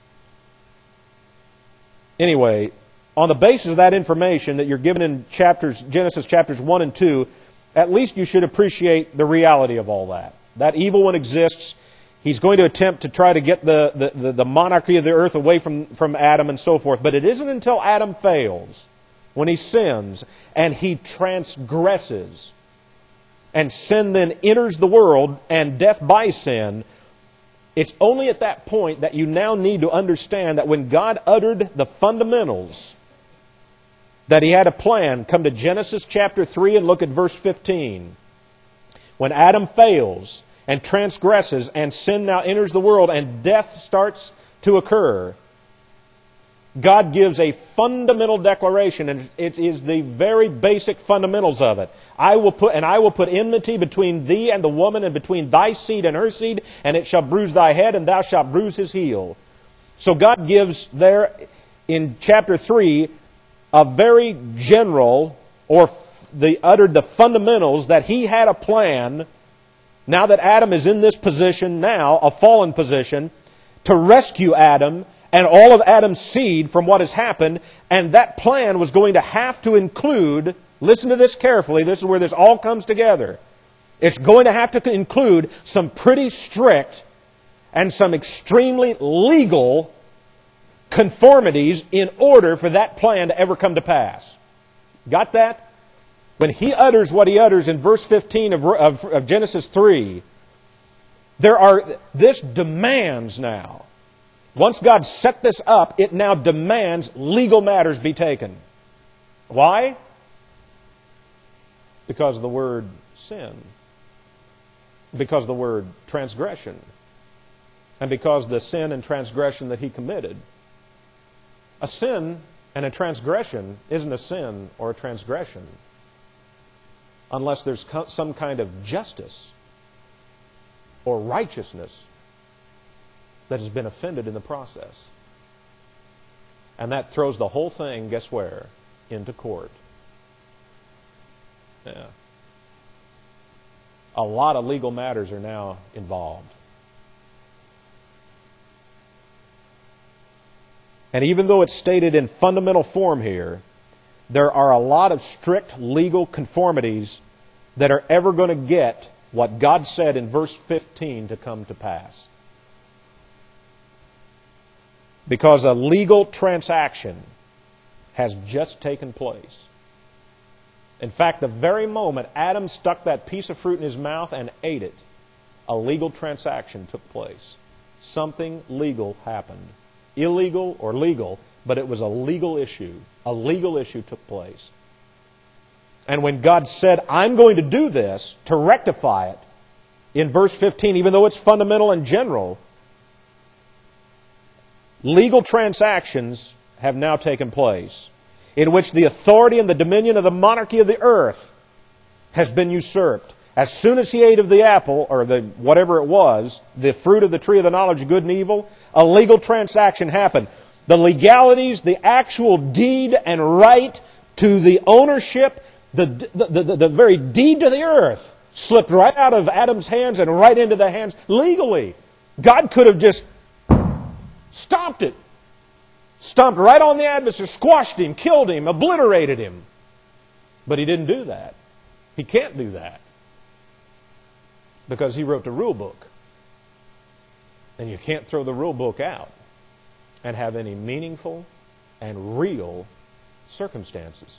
Anyway, on the basis of that information that you're given in Genesis chapters 1 and 2, at least you should appreciate the reality of all that. That evil one exists. He's going to attempt to try to get the monarchy of the earth away from Adam and so forth. But it isn't until Adam fails, when he sins, and he transgresses, and sin then enters the world, and death by sin, it's only at that point that you now need to understand that when God uttered the fundamentals, that He had a plan. Come to Genesis chapter 3 and look at verse 15. When Adam fails and transgresses and sin now enters the world and death starts to occur, God gives a fundamental declaration, and it is the very basic fundamentals of it. I will put enmity between thee and the woman, and between thy seed and her seed, and it shall bruise thy head, and thou shalt bruise his heel. So God gives there in chapter 3 a very general, uttered the fundamentals that He had a plan, now that Adam is in this position now, a fallen position, to rescue Adam and all of Adam's seed from what has happened, and that plan was going to have to include, listen to this carefully, this is where this all comes together. It's going to have to include some pretty strict and some extremely legal conformities in order for that plan to ever come to pass. Got that? When He utters what He utters in verse 15 of Genesis 3, this demands now. Once God set this up, it now demands legal matters be taken. Why? Because of the word sin. Because of the word transgression. And because of the sin and transgression that he committed. A sin and a transgression isn't a sin or a transgression unless there's some kind of justice or righteousness that has been offended in the process. And that throws the whole thing, guess where? Into court. Yeah. A lot of legal matters are now involved. And even though it's stated in fundamental form here, there are a lot of strict legal conformities that are ever going to get what God said in verse 15 to come to pass. Because a legal transaction has just taken place. In fact, the very moment Adam stuck that piece of fruit in his mouth and ate it, a legal transaction took place. Something legal happened. Illegal or legal, but it was a legal issue. A legal issue took place. And when God said, I'm going to do this to rectify it, in verse 15, even though it's fundamental and general, legal transactions have now taken place in which the authority and the dominion of the monarchy of the earth has been usurped. As soon as he ate of the apple, or the whatever it was, the fruit of the tree of the knowledge of good and evil, a legal transaction happened. The legalities, the actual deed and right to the ownership, the very deed to the earth slipped right out of Adam's hands and right into the hands legally. God could have just stopped it. Stomped right on the adversary, squashed him, killed him, obliterated him. But he didn't do that. He can't do that. Because he wrote the rule book. And you can't throw the rule book out and have any meaningful and real circumstances.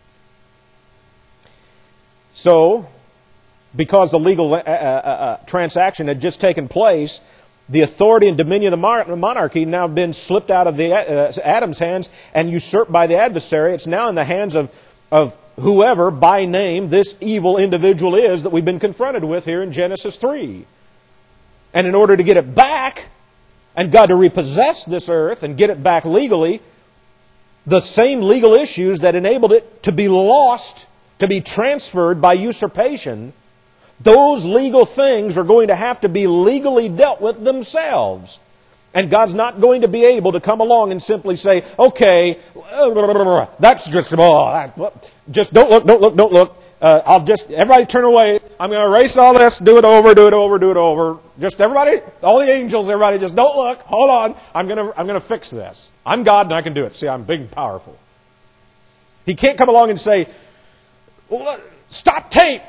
So, because the legal transaction had just taken place, the authority and dominion of the monarchy now been slipped out of Adam's hands and usurped by the adversary. It's now in the hands of whoever, by name, this evil individual is that we've been confronted with here in Genesis 3. And in order to get it back, and God to repossess this earth and get it back legally, the same legal issues that enabled it to be lost, to be transferred by usurpation, those legal things are going to have to be legally dealt with themselves. And God's not going to be able to come along and simply say, okay, that's just don't look. Everybody turn away. I'm going to erase all this, do it over. Just everybody, all the angels, everybody just don't look. Hold on. I'm going to fix this. I'm God and I can do it. See, I'm big and powerful. He can't come along and say, stop tape.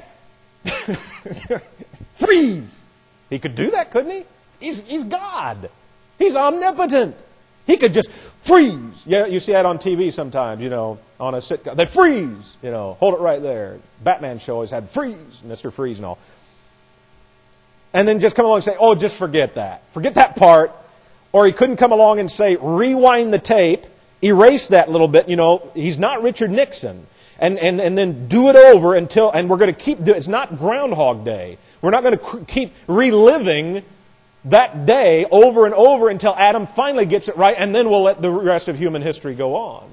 Freeze. He could do that, couldn't he? He's God. He's omnipotent. He could just freeze. Yeah, you see that on TV sometimes, on a sitcom. They freeze, hold it right there. Batman show always had freeze, Mr. Freeze and all. And then just come along and say, oh, just forget that. Forget that part. Or he couldn't come along and say, rewind the tape, erase that little bit. He's not Richard Nixon. And then do it over and we're going to keep doing it. It's not Groundhog Day. We're not going to keep reliving that day over and over until Adam finally gets it right, and then we'll let the rest of human history go on.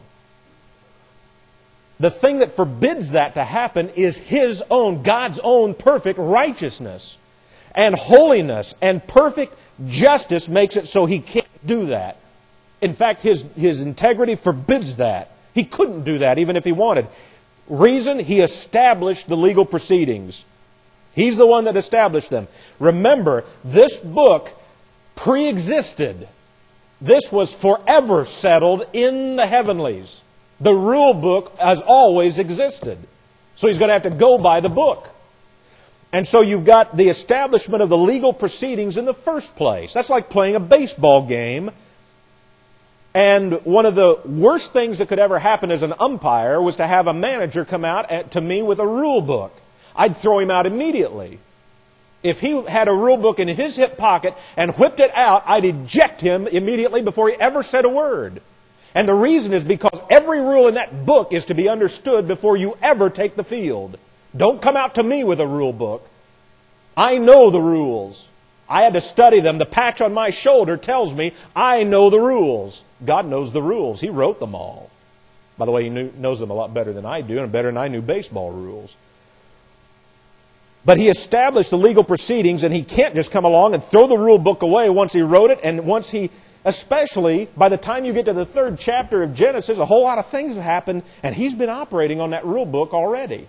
The thing that forbids that to happen is His own, God's own perfect righteousness and holiness and perfect justice makes it so He can't do that. In fact, His integrity forbids that. He couldn't do that even if He wanted. Reason, He established the legal proceedings. He's the one that established them. Remember, this book pre-existed. This was forever settled in the heavenlies. The rule book has always existed. So He's going to have to go by the book. And so you've got the establishment of the legal proceedings in the first place. That's like playing a baseball game. And one of the worst things that could ever happen as an umpire was to have a manager come out to me with a rule book. I'd throw him out immediately. If he had a rule book in his hip pocket and whipped it out, I'd eject him immediately before he ever said a word. And the reason is because every rule in that book is to be understood before you ever take the field. Don't come out to me with a rule book. I know the rules. I had to study them. The patch on my shoulder tells me I know the rules. God knows the rules. He wrote them all. By the way, He knows them a lot better than I do, and better than I knew baseball rules. But He established the legal proceedings, and He can't just come along and throw the rule book away once He wrote it, and once He, especially by the time you get to the 3rd chapter of Genesis, a whole lot of things have happened, and He's been operating on that rule book already.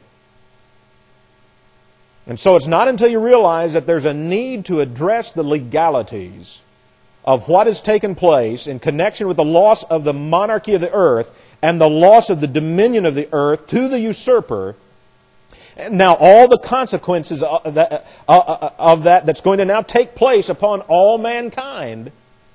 And so it's not until you realize that there's a need to address the legalities of what has taken place in connection with the loss of the monarchy of the earth and the loss of the dominion of the earth to the usurper. Now, all the consequences of that's going to now take place upon all mankind,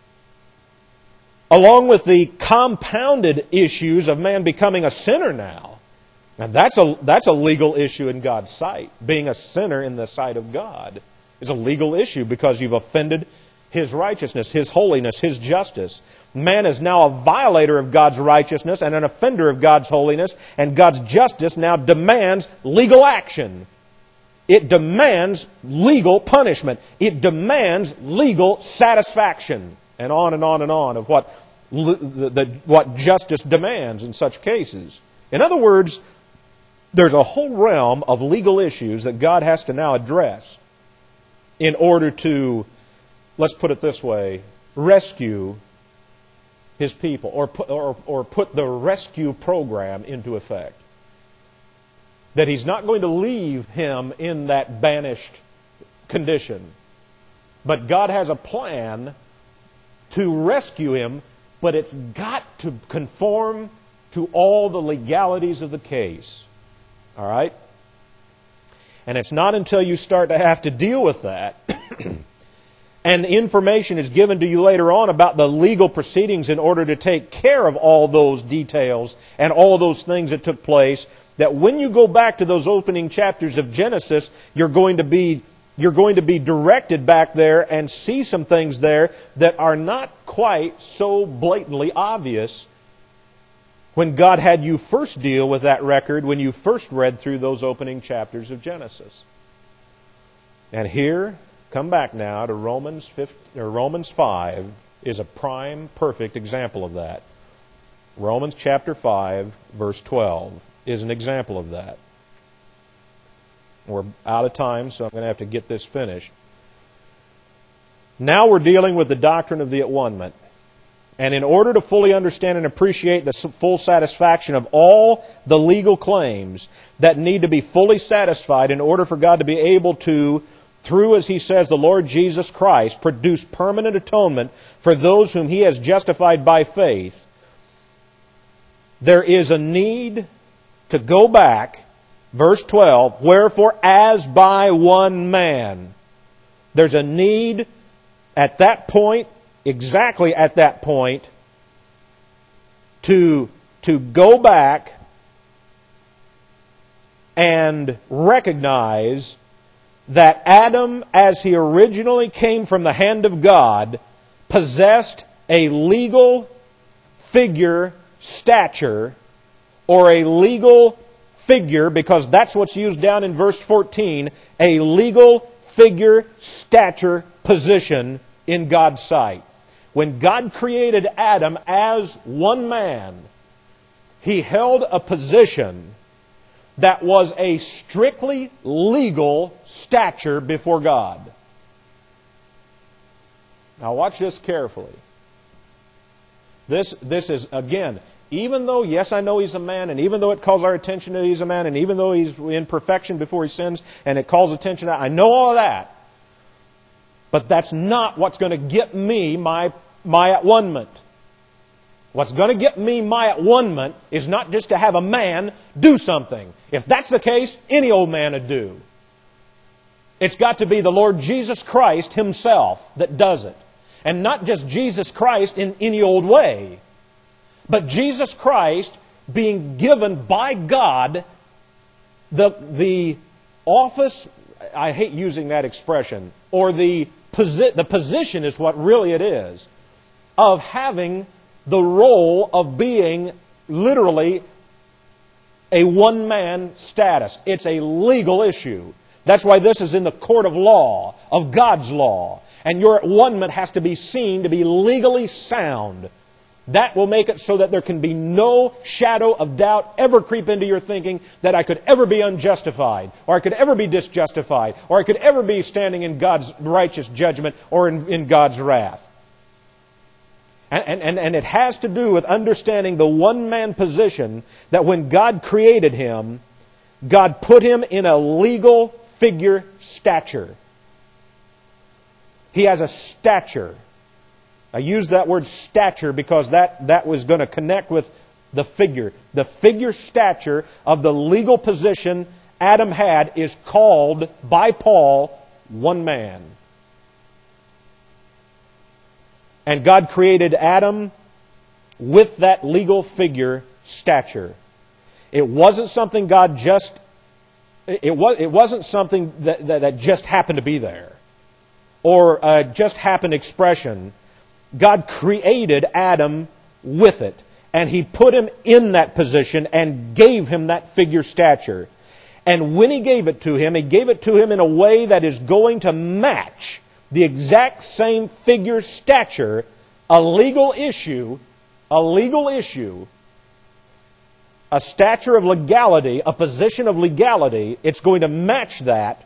along with the compounded issues of man becoming a sinner now. Now, that's a legal issue in God's sight. Being a sinner in the sight of God is a legal issue because you've offended His righteousness, His holiness, His justice. Man is now a violator of God's righteousness and an offender of God's holiness, and God's justice now demands legal action. It demands legal punishment. It demands legal satisfaction. And on and on and on of what justice demands in such cases. In other words, there's a whole realm of legal issues that God has to now address in order to, let's put it this way, rescue His people, or put the rescue program into effect. That He's not going to leave him in that banished condition. But God has a plan to rescue him, but it's got to conform to all the legalities of the case. All right? And it's not until you start to have to deal with that and information is given to you later on about the legal proceedings in order to take care of all those details and all those things that took place, that when you go back to those opening chapters of Genesis, you're going to be directed back there and see some things there that are not quite so blatantly obvious when God had you first deal with that record when you first read through those opening chapters of Genesis. And here, come back now to Romans 5 is a prime, perfect example of that. Romans chapter 5, verse 12 is an example of that. We're out of time, so I'm going to have to get this finished. Now we're dealing with the doctrine of the at-one-ment. And in order to fully understand and appreciate the full satisfaction of all the legal claims that need to be fully satisfied in order for God to be able to, through, as He says, the Lord Jesus Christ, produce permanent atonement for those whom He has justified by faith, there is a need to go back, verse 12, wherefore as by one man. There's a need at that point, exactly at that point, to go back and recognize that Adam, as he originally came from the hand of God, possessed a legal figure, stature, or a legal figure, because that's what's used down in verse 14, a legal figure, stature, position in God's sight. When God created Adam as one man, He held a position that was a strictly legal stature before God. Now watch this carefully. This is, again, even though, yes, I know he's a man, and even though it calls our attention that he's a man, and even though he's in perfection before he sins, and it calls attention to that, I know all of that. But that's not what's going to get me my at-one-ment. What's going to get me my at-one-ment is not just to have a man do something. If that's the case, any old man would do. It's got to be the Lord Jesus Christ Himself that does it. And not just Jesus Christ in any old way, but Jesus Christ being given by God the office, I hate using that expression, or the position is what really it is, of having the role of being literally a one-man status. It's a legal issue. That's why this is in the court of law, of God's law. And your at-one-ment has to be seen to be legally sound. That will make it so that there can be no shadow of doubt ever creep into your thinking that I could ever be unjustified, or I could ever be disjustified, or I could ever be standing in God's righteous judgment or in God's wrath. And it has to do with understanding the one-man position that when God created him, God put him in a legal figure stature. He has a stature. I use that word stature because that was going to connect with the figure. The figure stature of the legal position Adam had is called by Paul one man. And God created Adam with that legal figure stature. It wasn't something God just... It wasn't something that just happened to be there, or just happened expression. God created Adam with it, and He put him in that position and gave him that figure stature. And when He gave it to him, He gave it to him in a way that is going to match the exact same figure stature, a legal issue, a stature of legality, a position of legality. It's going to match that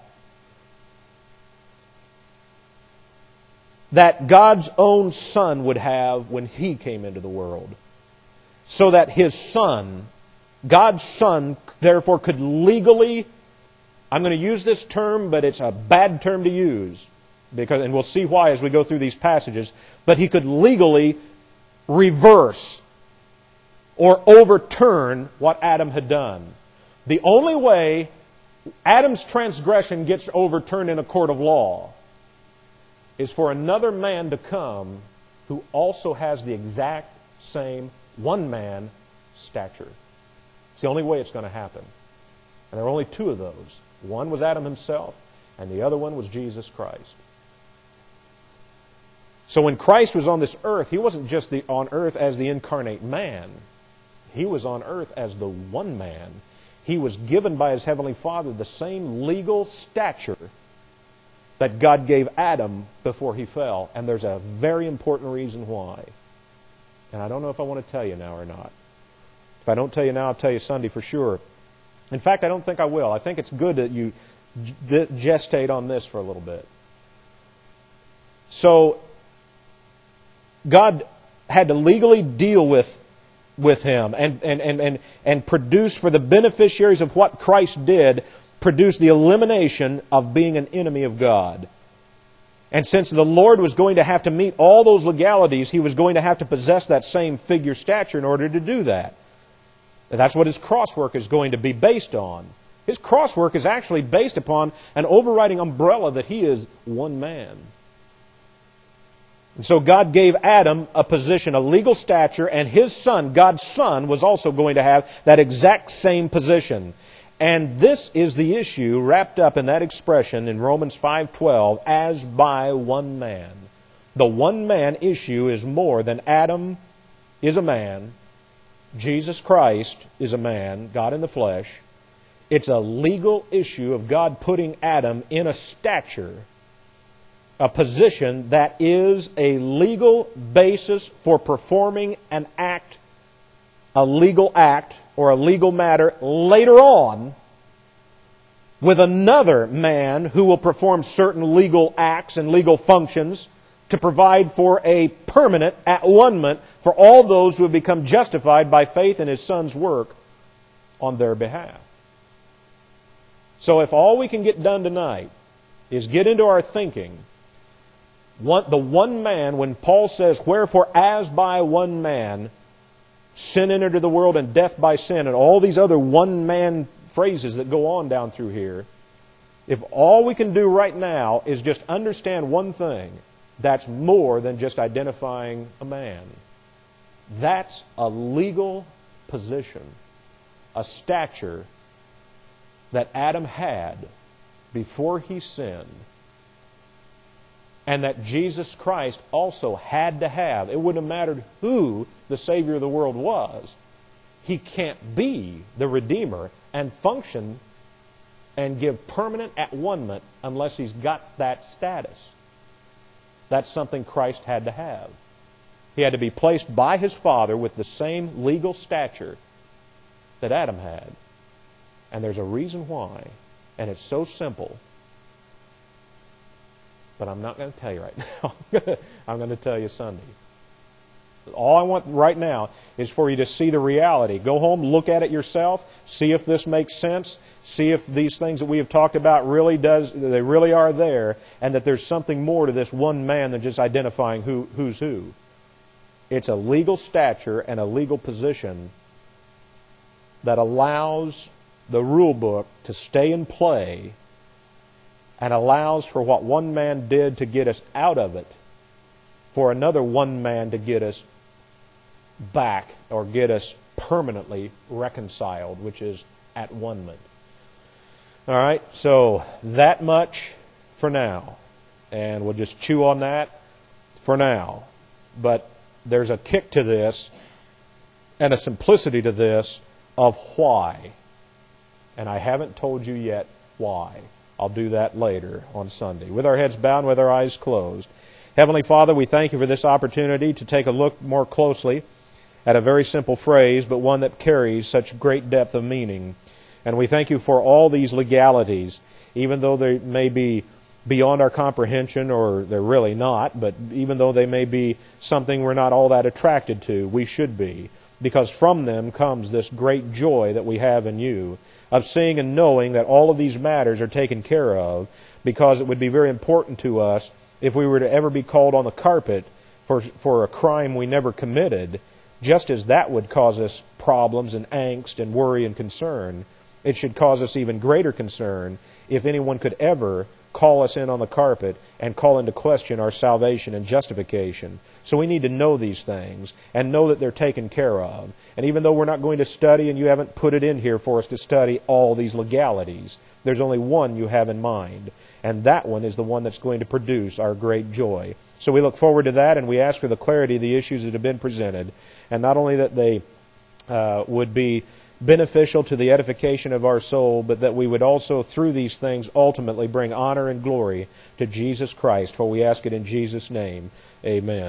God's own Son would have when He came into the world. So that His Son, God's Son, therefore could legally, I'm going to use this term, but it's a bad term to use, and we'll see why as we go through these passages, but He could legally reverse or overturn what Adam had done. The only way Adam's transgression gets overturned in a court of law is for another man to come who also has the exact same one-man stature. It's the only way it's going to happen. And there are only two of those. One was Adam himself, and the other one was Jesus Christ. So when Christ was on this earth, He wasn't just on earth as the incarnate man. He was on earth as the one man. He was given by His Heavenly Father the same legal stature that God gave Adam before he fell. And there's a very important reason why. And I don't know if I want to tell you now or not. If I don't tell you now, I'll tell you Sunday for sure. In fact, I don't think I will. I think it's good that you gestate on this for a little bit. So, God had to legally deal with him and produce, for the beneficiaries of what Christ did, produce the elimination of being an enemy of God. And since the Lord was going to have to meet all those legalities, He was going to have to possess that same figure stature in order to do that. And that's what His cross work is going to be based on. His cross work is actually based upon an overriding umbrella that He is one man. And so God gave Adam a position, a legal stature, and his son, God's Son, was also going to have that exact same position. And this is the issue wrapped up in that expression in Romans 5:12, as by one man. The one man issue is more than Adam is a man, Jesus Christ is a man, God in the flesh. It's a legal issue of God putting Adam in a stature, a position that is a legal basis for performing an act, a legal act or a legal matter later on with another man who will perform certain legal acts and legal functions to provide for a permanent at-one-ment for all those who have become justified by faith in His Son's work on their behalf. So if all we can get done tonight is get into our thinking the one man, when Paul says, wherefore as by one man sin entered into the world and death by sin, and all these other one-man phrases that go on down through here, if all we can do right now is just understand one thing, that's more than just identifying a man. That's a legal position, a stature that Adam had before he sinned, and that Jesus Christ also had to have. It wouldn't have mattered who the Savior of the world was. He can't be the Redeemer and function and give permanent at-one-ment unless He's got that status. That's something Christ had to have. He had to be placed by His Father with the same legal stature that Adam had. And there's a reason why, and it's so simple. But I'm not going to tell you right now. I'm going to tell you Sunday. All I want right now is for you to see the reality. Go home, look at it yourself, see if this makes sense, see if these things that we have talked about they really are there, and that there's something more to this one man than just identifying who's who. It's a legal stature and a legal position that allows the rule book to stay in play and allows for what one man did to get us out of it, for another one man to get us back or get us permanently reconciled, which is at-one-ment. All right, so that much for now. And we'll just chew on that for now. But there's a kick to this and a simplicity to this of why. And I haven't told you yet why. I'll do that later on Sunday. With our heads bowed, with our eyes closed. Heavenly Father, we thank You for this opportunity to take a look more closely at a very simple phrase, but one that carries such great depth of meaning. And we thank You for all these legalities, even though they may be beyond our comprehension, or they're really not, but even though they may be something we're not all that attracted to, we should be, because from them comes this great joy that we have in You, of seeing and knowing that all of these matters are taken care of, because it would be very important to us if we were to ever be called on the carpet for a crime we never committed, just as that would cause us problems and angst and worry and concern. It should cause us even greater concern if anyone could ever call us in on the carpet and call into question our salvation and justification. So we need to know these things and know that they're taken care of. And even though we're not going to study, and You haven't put it in here for us to study all these legalities, there's only one You have in mind. And that one is the one that's going to produce our great joy. So we look forward to that, and we ask for the clarity of the issues that have been presented. And not only that they would be beneficial to the edification of our soul, but that we would also, through these things, ultimately bring honor and glory to Jesus Christ. For we ask it in Jesus' name. Amen.